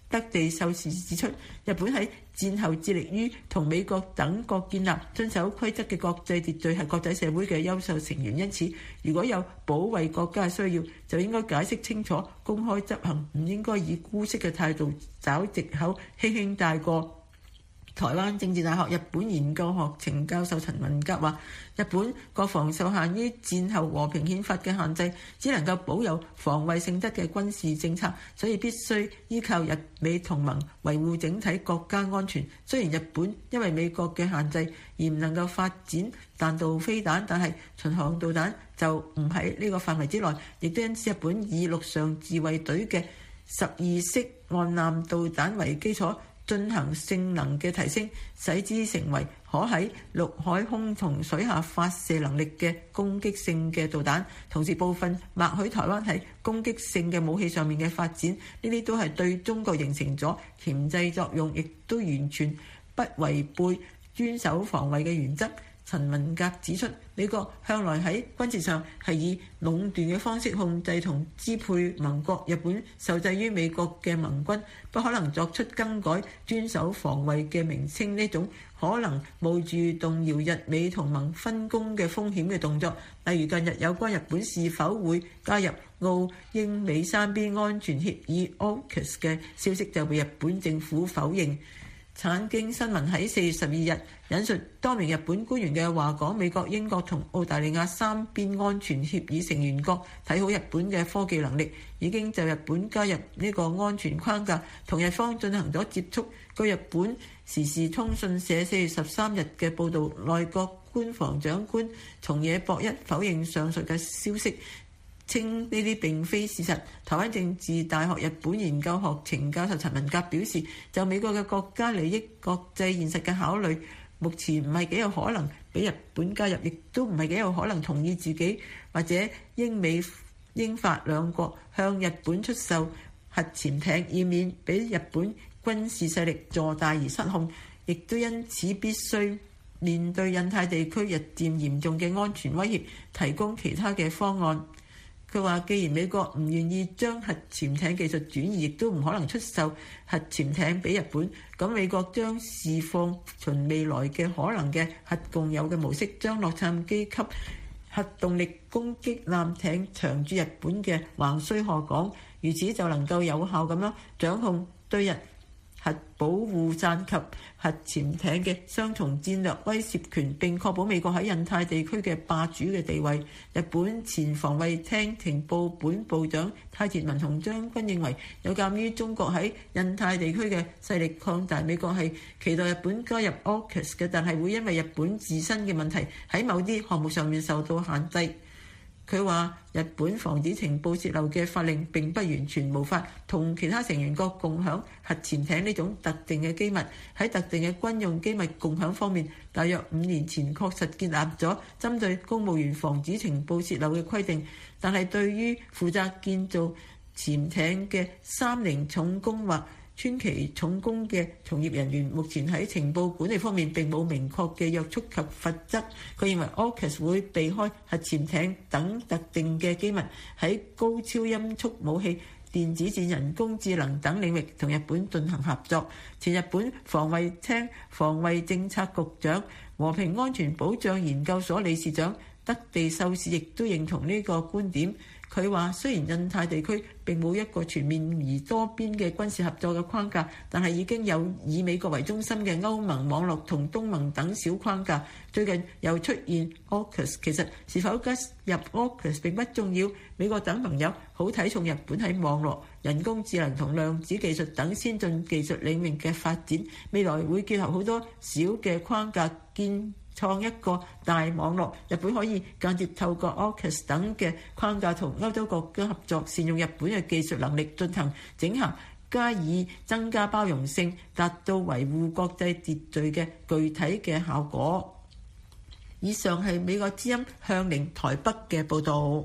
德地秀士指出，日本喺戰後致力於同美國等國建立遵守規則嘅國際秩序，係國際社會嘅優秀成員。因此，如果有保衛國家嘅需要，就應該解釋清楚，公開執行，唔應該以姑息嘅態度找藉口，輕輕帶過。台灣政治大學日本研究學程教授陳文甲話，日本國防受限於戰後和平憲法嘅限制，只能夠保有防衛性質嘅軍事政策，所以必須依靠日美同盟維護整體國家安全。雖然日本因為美國嘅限制而唔能夠發展彈道飛彈，但係巡航導彈就唔喺呢個範圍之內，亦都因此日本以陸上自衛隊嘅十二式岸艦導彈為基礎，進行性能嘅提升，使之成為可喺陸海空同水下發射能力嘅攻擊性嘅導彈。同時部分默許台灣喺攻擊性嘅武器上面嘅發展，呢啲都係對中國形成咗鉗制作用，亦都完全不違背專守防衛嘅原則。陳文甲指出，美國向來喺軍事上係以壟斷嘅方式控制同支配盟國，日本受制於美國嘅盟軍，不可能作出更改專守防衛嘅名稱，呢種可能冒住動搖日美同盟分工嘅風險嘅動作。例如近日有關日本是否會加入澳英美三邊安全協議 O C U S 嘅消息就被日本政府否認。產經新聞喺四月十二日引述多名日本官員嘅話講，美國、英國同澳大利亞三邊安全協議成員國睇好日本嘅科技能力，已經就日本加入呢個安全框架同日方進行咗接觸。據日本時事通訊社四月十三日嘅報導，內閣官房長官松野博一否認上述嘅消息，稱呢啲並非事實。台灣政治大學日本研究學程教授陳文甲表示，就美國嘅國家利益、國際現實嘅考慮，目前唔係幾有可能俾日本加入，亦都唔係幾有可能同意自己或者英美英法兩國向日本出售核潛艇，以免俾日本軍事勢力坐大而失控，亦都因此必須面對印太地區日漸嚴重嘅安全威脅，提供其他嘅方案。佢話：既然美國唔願意將核潛艇技術轉移，亦都唔可能出售核潛艇俾日本，咁美國將釋放循未來嘅可能嘅核共有嘅模式，將洛杉磯級核動力攻擊艦艇長駐日本嘅橫須賀港，如此就能夠有效咁樣掌控對日核保護傘及核潛艇嘅雙重戰略威懾權，並確保美國喺印太地區嘅霸主嘅地位。日本前防衛廳情報本部長太田文雄將軍認為，有鑑於中國喺印太地區嘅勢力擴大，美國係期待日本加入 O C U S 嘅，但係會因為日本自身嘅問題喺某啲項目上面受到限制。佢話：日本防止情報泄漏嘅法令並不完全無法同其他成員國共享核潛艇呢種特定嘅機密。喺特定嘅軍用機密共享方面，大約五年前確實建立咗針對公務員防止情報泄漏嘅規定，但係對於負責建造潛艇嘅三菱重工或川崎重工嘅從業人員，目前喺情報管理方面並冇明確嘅約束及罰則。佢認為 O C U S 會避開核潛艇等特定嘅機密，喺高超音速武器、電子戰、人工智能等領域同日本進行合作。前日本防衛廳防衛政策局長、和平安全保障研究所理事長德地秀士亦都認同呢個觀點。佢話：雖然印太地區並冇一個全面而多邊嘅軍事合作嘅框架，但係已經有以美國為中心嘅歐盟網絡同東盟等小框架。最近又出現 O C U S， 其實是否加入 O C U S 並不重要。美國等盟友好睇重日本喺網絡、人工智能同量子技術等先進技術領域嘅發展，未來會結合好多小嘅框架建創一個大網絡。日本可以間接透過 O C U S 等嘅框架同歐洲國家合作，善用日本嘅技術能力進行整合，加以增加包容性，達到維護國際秩序嘅具體嘅效果。以上係美國之音向寧台北嘅報導。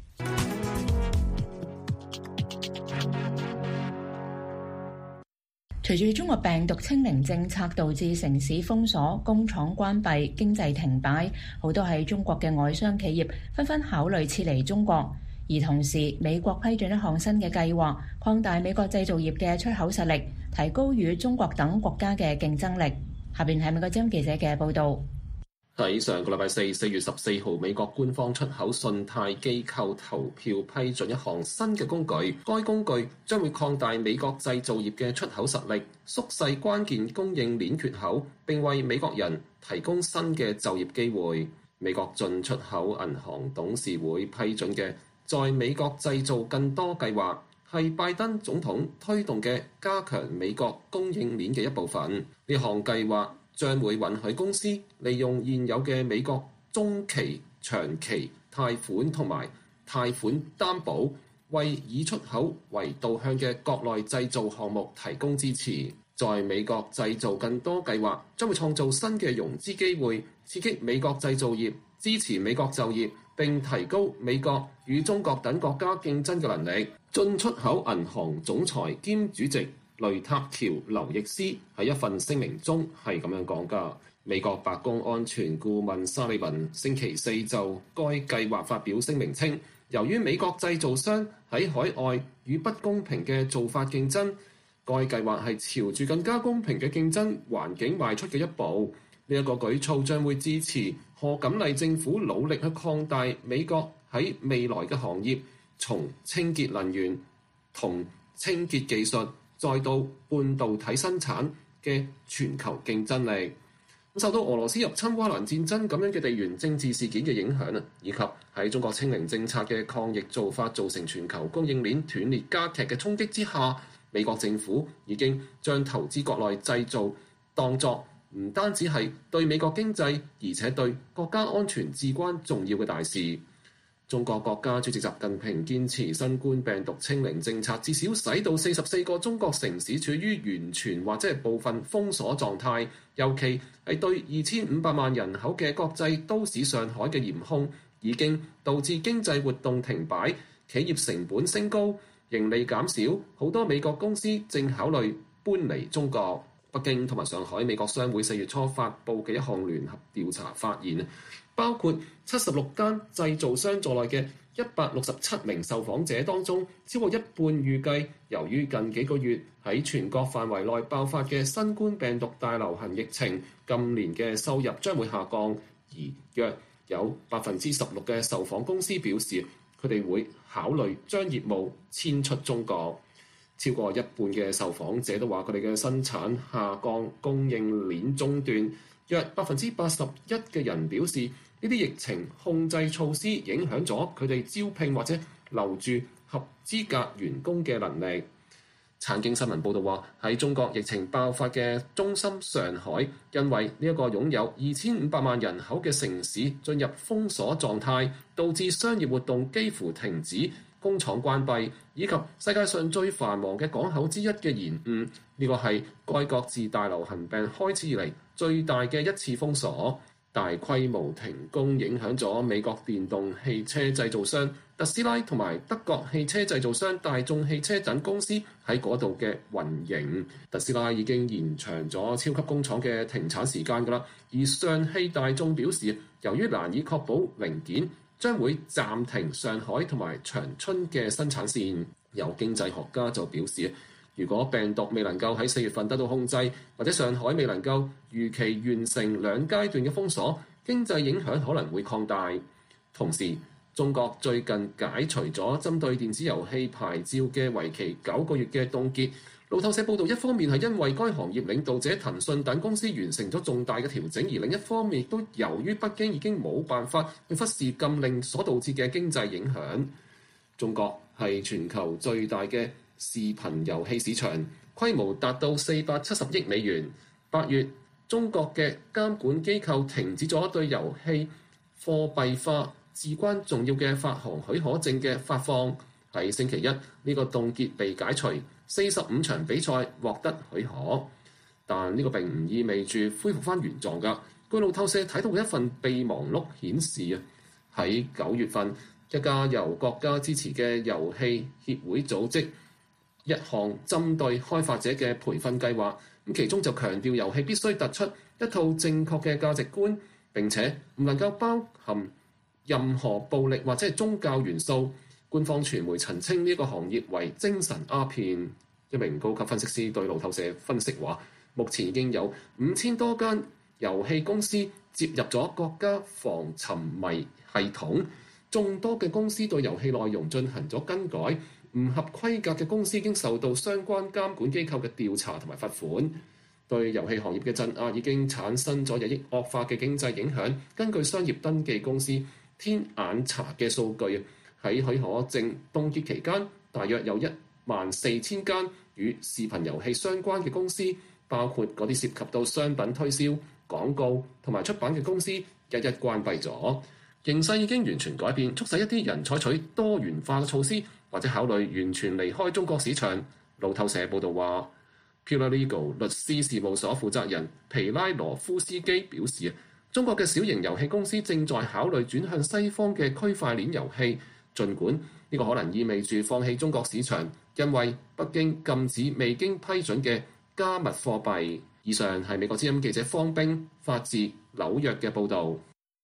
隨住中國病毒清零政策導致城市封鎖、工廠關閉、經濟停擺，好多喺中國嘅外商企業紛紛考慮撤離中國。 而同時，美國批准一項新嘅計劃，擴大美國製造業嘅出口實力，提高與中國等國家嘅競爭力。下邊係美國之音記者嘅報導。 喺上個禮拜四，四月十四號，美國官方出口信貸機構投票批准一項新嘅工具，該工具將會擴大美國製造業嘅出口實力，縮細關鍵供應鏈缺口，並為美國人提供新嘅就業機會。美國進出口銀行董事會批准嘅在美國製造更多計劃，係拜登總統推動嘅加強美國供應鏈嘅一部分。呢項計劃將會允許公司利用現有嘅美國中期、長期貸款同埋貸款擔保，為以出口為導向嘅國內製造項目提供支持。在美國製造更多計劃將會創造新嘅融資機會，刺激美國製造業，支持美國就業，並提高美國與中國等國家競爭嘅能力。進出口銀行總裁兼主席雷塔喬劉易斯喺一份聲明中係咁樣講㗎。美國白宮安全顧問沙利文星期四就該計劃發表聲明稱，由於美國製造商喺海外與不公平嘅做法競爭，該計劃係朝住更加公平嘅競爭環境邁出嘅一步。呢、這、一個舉措將會支持賀錦麗政府努力去擴大美國喺未來嘅行業，從清潔能源同清潔技術再到半導體生產嘅全球競爭力。受到俄羅斯入侵烏克蘭戰爭咁樣嘅地緣政治事件嘅影響啊，以及喺中國清零政策嘅抗疫做法造成全球供應鏈斷裂加劇嘅衝擊之下，美國政府已經將投資國內製造當作唔單止係對美國經濟，而且對國家安全至關重要嘅大事。中國國家主席習近平堅持新冠病毒清零政策，至少使到四十四個中國城市處於完全或者係部分封鎖狀態，尤其係對二千五百萬人口嘅國際都市上海嘅嚴控，已經導致經濟活動停擺，企業成本升高，盈利減少，好多美國公司正考慮搬離中國。北京同埋上海美國商會四月初發布嘅一項聯合調查發現，包括七十六間製造商在內嘅一百六十七名受訪者當中，超過一半預計由於近幾個月喺全國範圍內爆發嘅新冠病毒大流行疫情，今年嘅收入將會下降。而約有百分之十六嘅受訪公司表示，佢哋會考慮將業務遷出中國。超過一半嘅受訪者都話佢哋嘅生產下降，供應鏈中斷。約百分之八十一嘅人表示，呢啲疫情控制措施影響咗佢哋招聘或者留住合資格員工嘅能力。產經新聞報導話，喺中國疫情爆發嘅中心上海，因為呢一個擁有二千五百萬人口嘅城市進入封鎖狀態，導致商業活動幾乎停止，工廠關閉，以及世界上最繁忙嘅港口之一嘅延誤。呢個係該國自大流行病開始以嚟最大嘅一次封鎖。大規模停工影響咗美國電動汽車製造商特斯拉同埋德國汽車製造商大眾汽車等公司喺嗰度嘅運營。特斯拉已經延長咗超級工廠嘅停產時間㗎啦，而上汽大眾表示，由於難以確保零件，將會暫停上海同埋長春嘅生產線。有經濟學家就表示，如果病毒未能夠喺四月份得到控制，或者上海未能夠如期完成兩階段嘅封鎖，經濟影響可能會擴大。同時，中國最近解除咗針對電子遊戲牌照嘅為期九個月嘅凍結。路透社報導，一方面係因為該行業領導者騰訊等公司完成咗重大嘅調整，而另一方面亦都由於北京已經冇辦法去忽視禁令所導致嘅經濟影響。中國係全球最大嘅視頻遊戲市場，規模達到四百七十億美元。八月，中國嘅監管機構停止咗對遊戲貨幣化至關重要嘅發行許可證嘅發放。喺星期一，呢、這個凍結被解除，四十五場比賽獲得許可。但呢個並唔意味住恢復翻原狀㗎。據路透社睇到嘅一份備忘錄顯示啊，喺九月份，一家由國家支持嘅遊戲協會組織一項針對開發者嘅培訓計劃，咁其中就強調遊戲必須突出一套正確嘅價值觀，並且唔能夠包含任何暴力或者係宗教元素。 官方傳媒曾稱呢個行業為精神鴉片。一名高級分析師對路透社分析話，目前已經有五千多間遊戲公司接入咗國家防沉迷系統，眾多嘅公司對遊戲內容進行咗更改，唔合規格嘅公司已經受到相關監管機構嘅調查同埋罰款。對遊戲行業嘅鎮壓已經產生咗日益惡化嘅經濟影響。根據商業登記公司天眼查嘅數據，喺許可證凍結期間，大約有一萬四千間與視頻遊戲相關嘅公司，包括嗰啲涉及到商品推銷、廣告同埋出版嘅公司，一一關閉咗。形勢已經完全改變，促使一啲人採取多元化嘅措施，或者考慮完全離開中國市場。路透社報導話，Pillar Legal 律師事務所負責人皮拉羅夫斯基表示，中國嘅小型遊戲公司正在考慮轉向西方嘅區塊鏈遊戲，儘管呢個可能意味住放棄中國市場，因為北京禁止未經批准嘅加密貨幣。以上係美國之音記者方冰發自紐約嘅報導。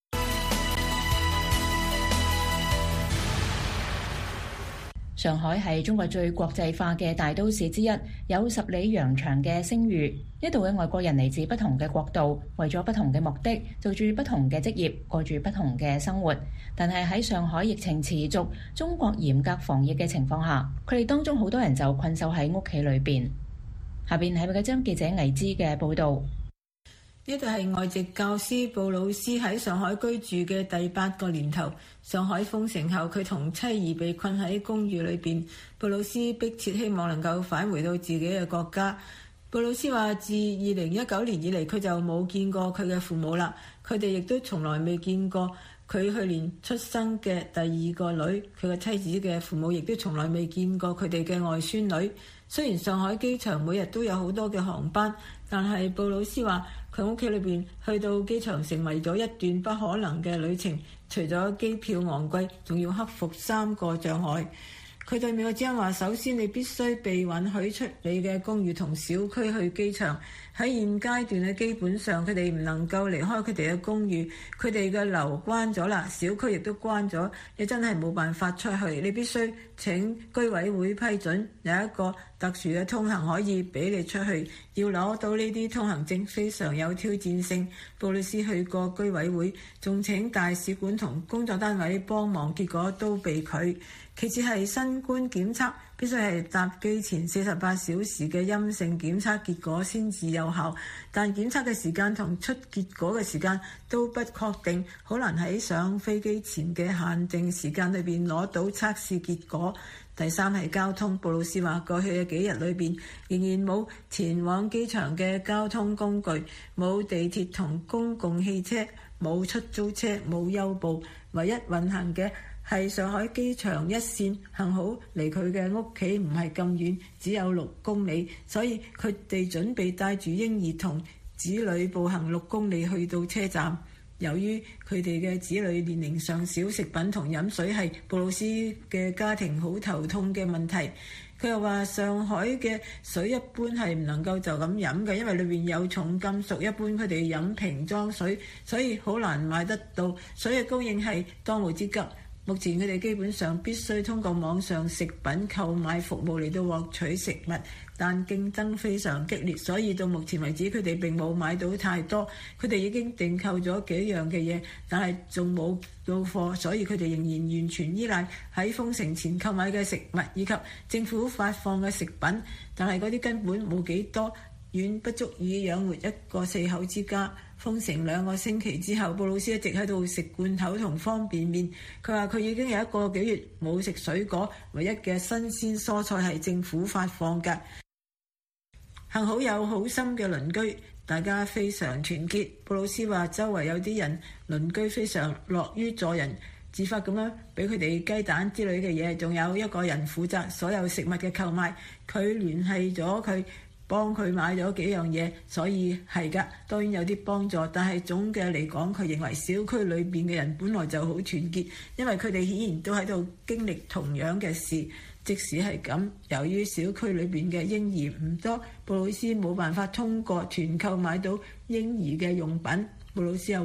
上海係中國最國際化嘅大都市之一，有十里洋長嘅聲譽。呢度嘅外國人嚟自不同嘅國度，為咗不同嘅目的，做住不同嘅職業，過住不同嘅生活。但係喺上海疫情持續、中國嚴格防疫嘅情況下，佢哋當中好多人就困守喺屋企裏邊。下邊係美國之音記者魏之嘅報導。 呢度係外籍教師布魯斯喺上海居住嘅第八個年頭。上海封城後，佢同妻兒被困喺公寓裏邊。布魯斯迫切希望能夠返回到自己嘅國家。布魯斯話：自二零一九年以嚟，佢就冇見過佢嘅父母啦。佢哋亦都從來未見過佢去年出生嘅第二個女。佢嘅妻子嘅父母亦都從來未見過佢哋嘅外孫女。雖然上海機場每日都有好多嘅航班，但係布魯斯話佢屋企裏邊去到機場成為咗一段不可能嘅旅程。除咗機票昂貴，仲要克服三個障礙。佢對美國之音話：首先你必須被允許出你嘅公寓同小區去機場。喺現階段咧，基本上佢哋唔能夠離開佢哋嘅公寓，佢哋嘅樓關咗啦，小區亦都關咗，你真係冇辦法出去。你必須請居委會批准，有一個特殊嘅通行可以俾你出去。要攞到呢啲通行證非常有挑戰性。布魯斯去過居委會，仲請大使館同工作單位幫忙，結果都被拒。其次係新冠檢測，必須係搭機前四十八小時嘅陰性檢測結果先至有效，但檢測嘅時間同出結果嘅時間都不確定，好難喺上飛機前嘅限定時間裏邊攞到測試結果。第三係交通，布魯斯話過去嘅幾日裏邊仍然冇前往機場嘅交通工具，冇地鐵同公共汽車，冇出租車，冇優步，唯一運行嘅係上海機場一線，幸好離佢嘅屋企唔係咁遠，只有六公里，所以佢哋準備帶住嬰兒同子女步行六公里去到車站。由於佢哋嘅子女年齡尚小，食品同飲水係布魯斯嘅家庭好頭痛嘅問題。佢又話上海嘅水一般係唔能夠就咁飲嘅，因為裏面有重金屬，一般佢哋飲瓶裝水，所以好難買得到。水嘅供應係當務之急。目前佢哋基本上必須通過網上食品購買服務嚟到獲取食物，但競爭非常激烈，所以到目前為止佢哋並冇買到太多。佢哋已經訂購咗幾樣嘅嘢，但係仲冇到貨，所以佢哋仍然完全依賴喺封城前購買嘅食物以及政府發放嘅食品，但係嗰啲根本冇幾多，遠不足以養活一個四口之家。封城兩個星期之後，布魯斯一直喺度食罐頭同方便麵。佢話佢已經有一個幾月冇食水果，唯一嘅新鮮蔬菜係政府發放嘅。幸好有好心嘅鄰居，大家非常團結。布魯斯話周圍有啲人鄰居非常樂於助人，自發咁樣俾佢哋雞蛋之類嘅嘢，仲有一個人負責所有食物嘅購買。佢聯繫咗佢，幫佢買咗幾樣嘢，所以係㗎，當然有啲幫助。但係總嘅嚟講，佢認為小區裏邊嘅人本來就好團結，因為佢哋顯然都喺度經歷同樣嘅事。即使係咁，由於小區裏邊嘅嬰兒唔多，布魯斯冇辦法通過團購買到嬰兒嘅用品。布魯斯又話：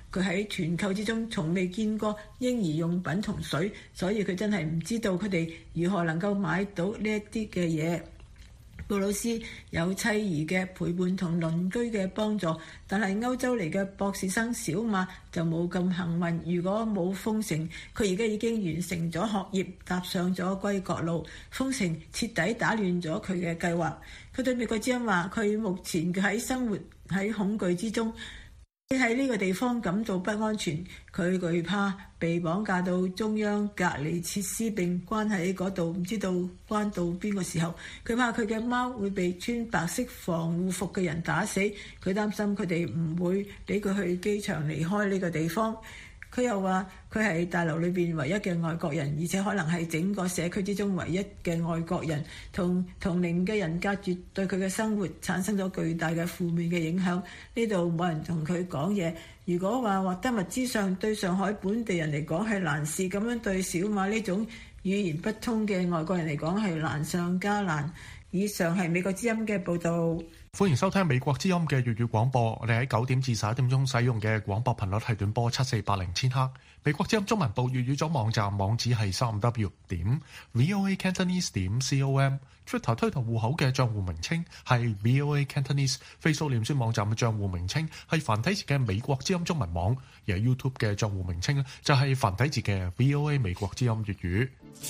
佢喺團購之中從未見過嬰兒用品同水，所以佢真係唔知道佢哋如何能夠買到呢一啲嘅嘢。布魯斯有妻兒嘅陪伴同鄰居嘅幫助，但係歐洲嚟嘅博士生小馬就冇咁幸運。如果冇封城，佢而家已經完成咗學業，踏上咗歸國路。封城徹底打亂咗佢嘅計劃。佢對美國之音話：佢目前喺生活喺恐懼之中。佢喺呢個地方感到不安全，佢懼怕被綁架到中央隔離設施並關喺嗰度，唔知道關到邊個時候。佢怕佢嘅貓會被穿白色防護服嘅人打死，佢擔心佢哋唔會俾佢去機場離開呢個地方。佢又話佢係大樓裏邊唯一嘅外國人，而且可能係整個社區之中唯一嘅外國人，同同齡嘅人隔絕，對佢嘅生活產生咗巨大嘅負面嘅影響。呢度冇人同佢講嘢。如果話獲得物資上對上海本地人嚟講係難事，咁樣對小馬呢種語言不通嘅外國人嚟講係難上加難。以上係美國之音嘅報導。 歡迎收聽美國之音嘅粵語廣播。我哋喺九點至十一點鐘使用嘅廣播頻率係短波七四八零千赫。美國之音中文部粵語組網站網址係三 w 點 voa cantonese 點 com。Twitter 推特戶口嘅帳戶名稱係 voa cantonese。Facebook 臉書網站嘅帳戶名稱係繁體字嘅美國之音中文網。而 YouTube 嘅帳戶名稱咧就係繁體字嘅 voa 美國之音粵語。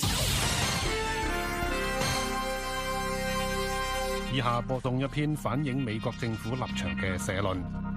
以下播送一篇反映美國政府立場嘅社論。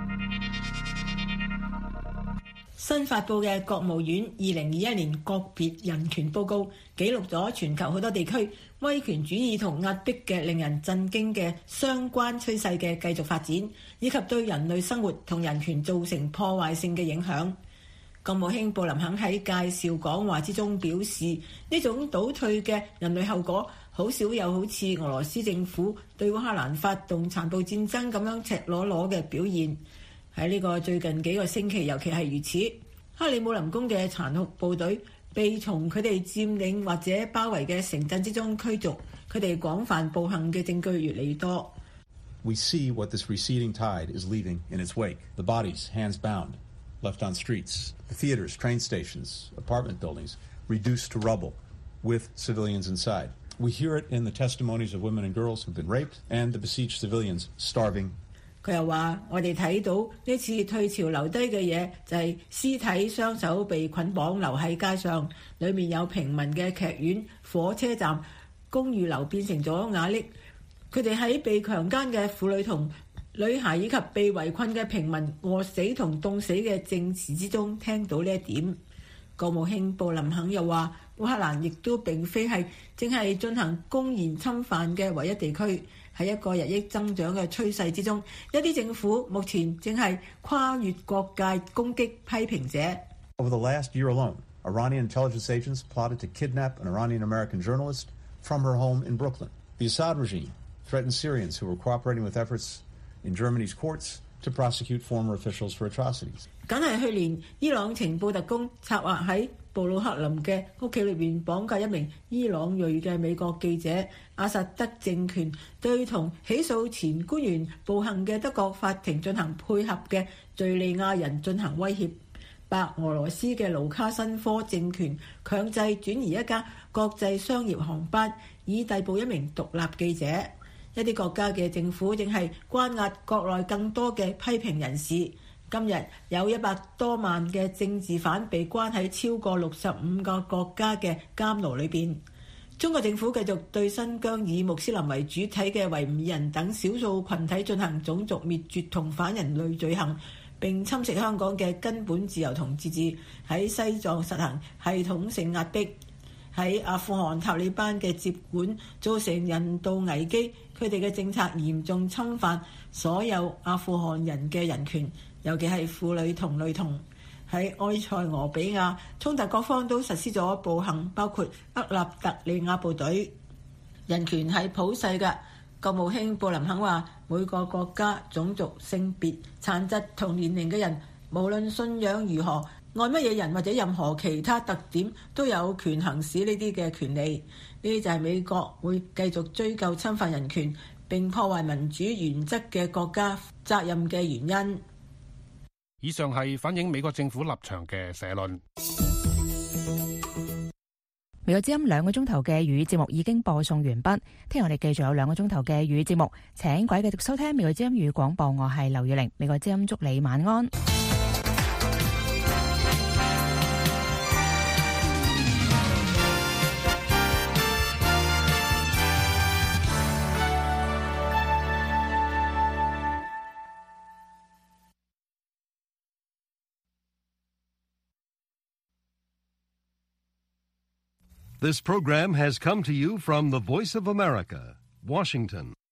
新發佈嘅國務院二零二一年個別人權報告記錄咗全球好多地區威權主義同壓迫嘅令人震驚嘅相關趨勢嘅繼續發展，以及對人類生活同人權造成破壞性嘅影響。國務卿布林肯喺介紹講話之中表示，呢種倒退嘅人類後果好少有好似俄羅斯政府對烏克蘭發動殘暴戰爭咁樣赤裸裸嘅表現。喺呢個最近幾個星期尤其係如此。克里姆林宮嘅殘酷部隊被從佢哋佔領或者包圍嘅城鎮之中驅逐，佢哋廣泛暴行嘅證據越嚟越多。 We see what this receding tide is leaving in its wake. The bodies, hands bound, left on streets. The theaters, train stations, apartment buildings reduced to rubble with civilians inside. We hear it in the testimonies of women and girls who've been raped and the besieged civilians starving. 佢又話：我哋睇到呢次退潮留低嘅嘢，就係屍體雙手被捆綁留喺街上，裡面有平民嘅劇院、火車站、公寓樓變成咗瓦礫。佢哋喺被強姦嘅婦女同女孩以及被圍困嘅平民餓死同凍死嘅證詞之中聽到呢一點。國務卿布林肯又話：烏克蘭亦都並非係正係進行公然侵犯嘅唯一地區。喺一個日益增長嘅趨勢之中，一啲政府目前正係跨越國界攻擊批評者。 Over the last year alone, Iranian intelligence agents plotted to kidnap an Iranian-American journalist from her home in Brooklyn. The Assad regime threatened Syrians who were cooperating with efforts in Germany's courts to prosecute former officials for atrocities. 梗係去年，伊朗情報特工策劃喺布魯克林嘅屋企裏邊綁架一名伊朗裔嘅美國記者。阿薩德政權對同起訴前官員暴行嘅德國法庭進行配合嘅敍利亞人進行威脅。白俄羅斯嘅盧卡申科政權強制轉移一架國際商業航班，以逮捕一名獨立記者。一啲國家嘅政府正係關押國內更多嘅批評人士。今日有一百多萬嘅政治犯被關喺超過六十五個國家嘅監牢裏邊。中國政府繼續對新疆以穆斯林為主體嘅維吾爾人等少數群體進行種族滅絕同反人類罪行，並侵蝕香港嘅根本自由同自治。喺西藏實行系統性壓迫。喺阿富汗塔利班嘅接管造成人道危機，佢哋嘅政策嚴重侵犯所有阿富汗人嘅人權，尤其係婦女同女童。喺埃塞俄比亞，衝突各方都實施咗暴行，包括厄立特里亞部隊。人權係普世嘅。國務卿布林肯話：每個國家、種族、性別、殘疾同年齡嘅人，無論信仰如何，愛乜嘢人或者任何其他特點，都有權行使呢啲嘅權利。呢啲就係美國會繼續追究侵犯人權並破壞民主原則嘅國家責任嘅原因。 以上係反映美國政府立場嘅社論。 美國之音兩個鐘頭嘅粵語節目已經播送完畢，聽日我哋繼續有兩個鐘頭嘅粵語節目，請各位繼續收聽美國之音粵語廣播，我係劉月玲，美國之音祝你晚安。 This program has come to you from the Voice of America, Washington.